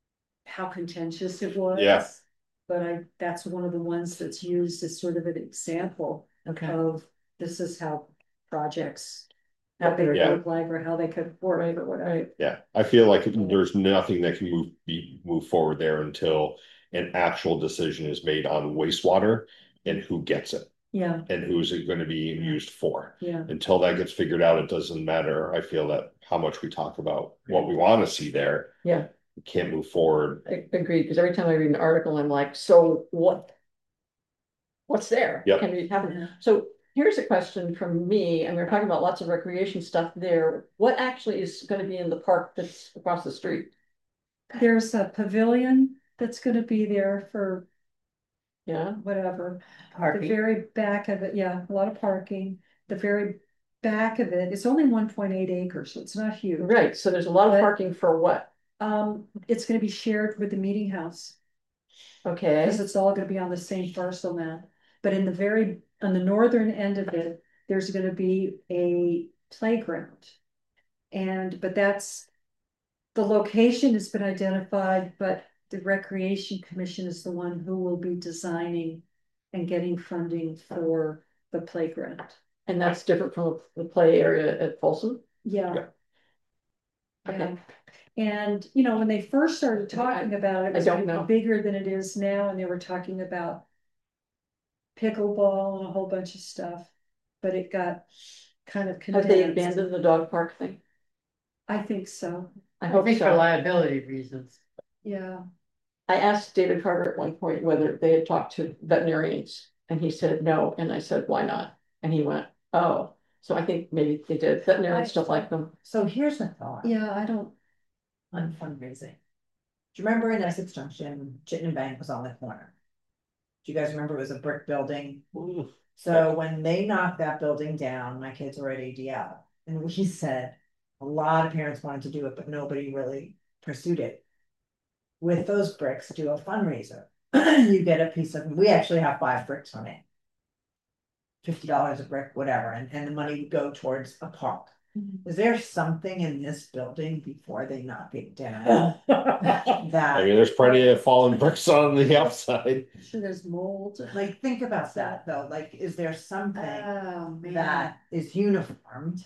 how contentious it was. Yeah. But I, that's one of the ones that's used as sort of an example Okay. of this is how projects. How What they they're Yeah. look like or how they could work or whatever. Yeah, I feel like there's nothing that can move, be, move forward there until an actual decision is made on wastewater and who gets it Yeah, and who's it gonna be used for. yeah, Until that gets figured out, it doesn't matter. I feel that how much we talk about what we wanna see there, Yeah, we can't move forward. I agree, because every time I read an article, I'm like, so what? What's there? Yep. Can be happening. So here's a question from me, and we we're talking about lots of recreation stuff there. What actually is gonna be in the park that's across the street? there's a pavilion that's gonna be there for Yeah, whatever. The Parking. very back of it, yeah, a lot of parking, the very back of it, it's only one point eight acres, so it's not huge. right, so there's a lot of But- parking for what? Um, it's gonna be shared with the meeting house, Okay, because it's all gonna be on the same parcel now. But in the very, on the northern end of it, there's gonna be a playground. And, but that's, the location has been identified, but the Recreation Commission is the one who will be designing and getting funding for the playground. and that's different from the play area at Folsom? Yeah. Yeah. Okay. And, you know, when they first started talking about it, it I was don't gonna know. be bigger than it is now, and they were talking about pickleball and a whole bunch of stuff, but it got kind of Have they condensed. abandoned the dog park thing? I think so, I I hope think for so. liability reasons. yeah. I asked David Carter at one point whether they had talked to veterinarians, and he said no, and I said, why not? And he went, oh, so I think maybe they did, veterinarians don't like them. So here's a thought Yeah, I don't, on fundraising. Do you remember in Essex Junction, Chittenden Bank was on the corner? Do you guys remember it was a brick building? So when they knocked that building down, my kids were at A D L, and we said, a lot of parents wanted to do it, but nobody really pursued it. With those bricks, do a fundraiser, you get a piece of, we actually have five bricks on it. Fifty dollars a brick, whatever, and, and the money would go towards a park. Is there something in this building before they knock it down? I That, mean, there's plenty of fallen bricks on the outside. sure there's mold. like, think about that though, like, is there something Oh, man. that is uniformed?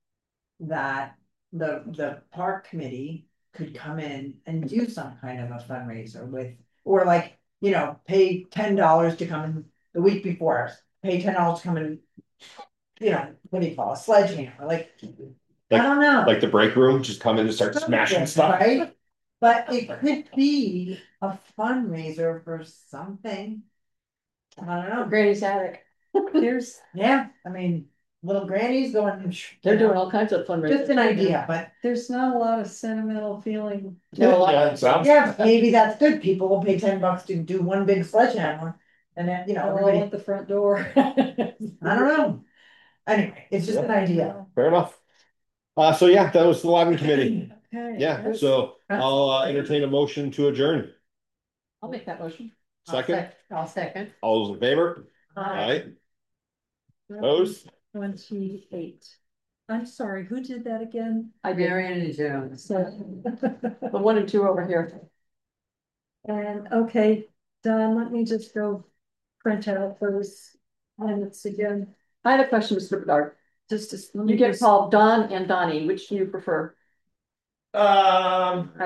That the, the park committee could come in and do some kind of a fundraiser with, or like, you know, pay ten dollars to come in the week before, pay ten dollars to come in. You know, what do you call it, sledgehammer, like, I Like- don't know. Like the break room, just come in and start smashing stuff. Right? But it could be a fundraiser for something. I don't know, Granny's attic, There's, yeah, I mean, little grannies going. they're doing all kinds of fundraisers. Just an idea, but there's not a lot of sentimental feeling. No, a lot- Yeah, it sounds. yeah, maybe that's good, people will pay ten bucks to do one big sledgehammer. And then, you know, All everybody, at the front door. I don't know. Anyway, it's just an idea. Fair enough. Uh, so yeah, that was the Lyman committee. Okay. Yeah, so I'll uh, entertain a motion to adjourn. I'll make that motion. I'll Second, sec- I'll second. all those in favor? Uh, Aye. Opposed? Twenty-eight. I'm sorry, who did that again? I did, Marion Jones. So, the one and two over here. and, okay, Don, let me just go print out those minutes again, I have a question, Mister Bedard. just as. let me You get just- called Don and Donnie, which do you prefer? Um,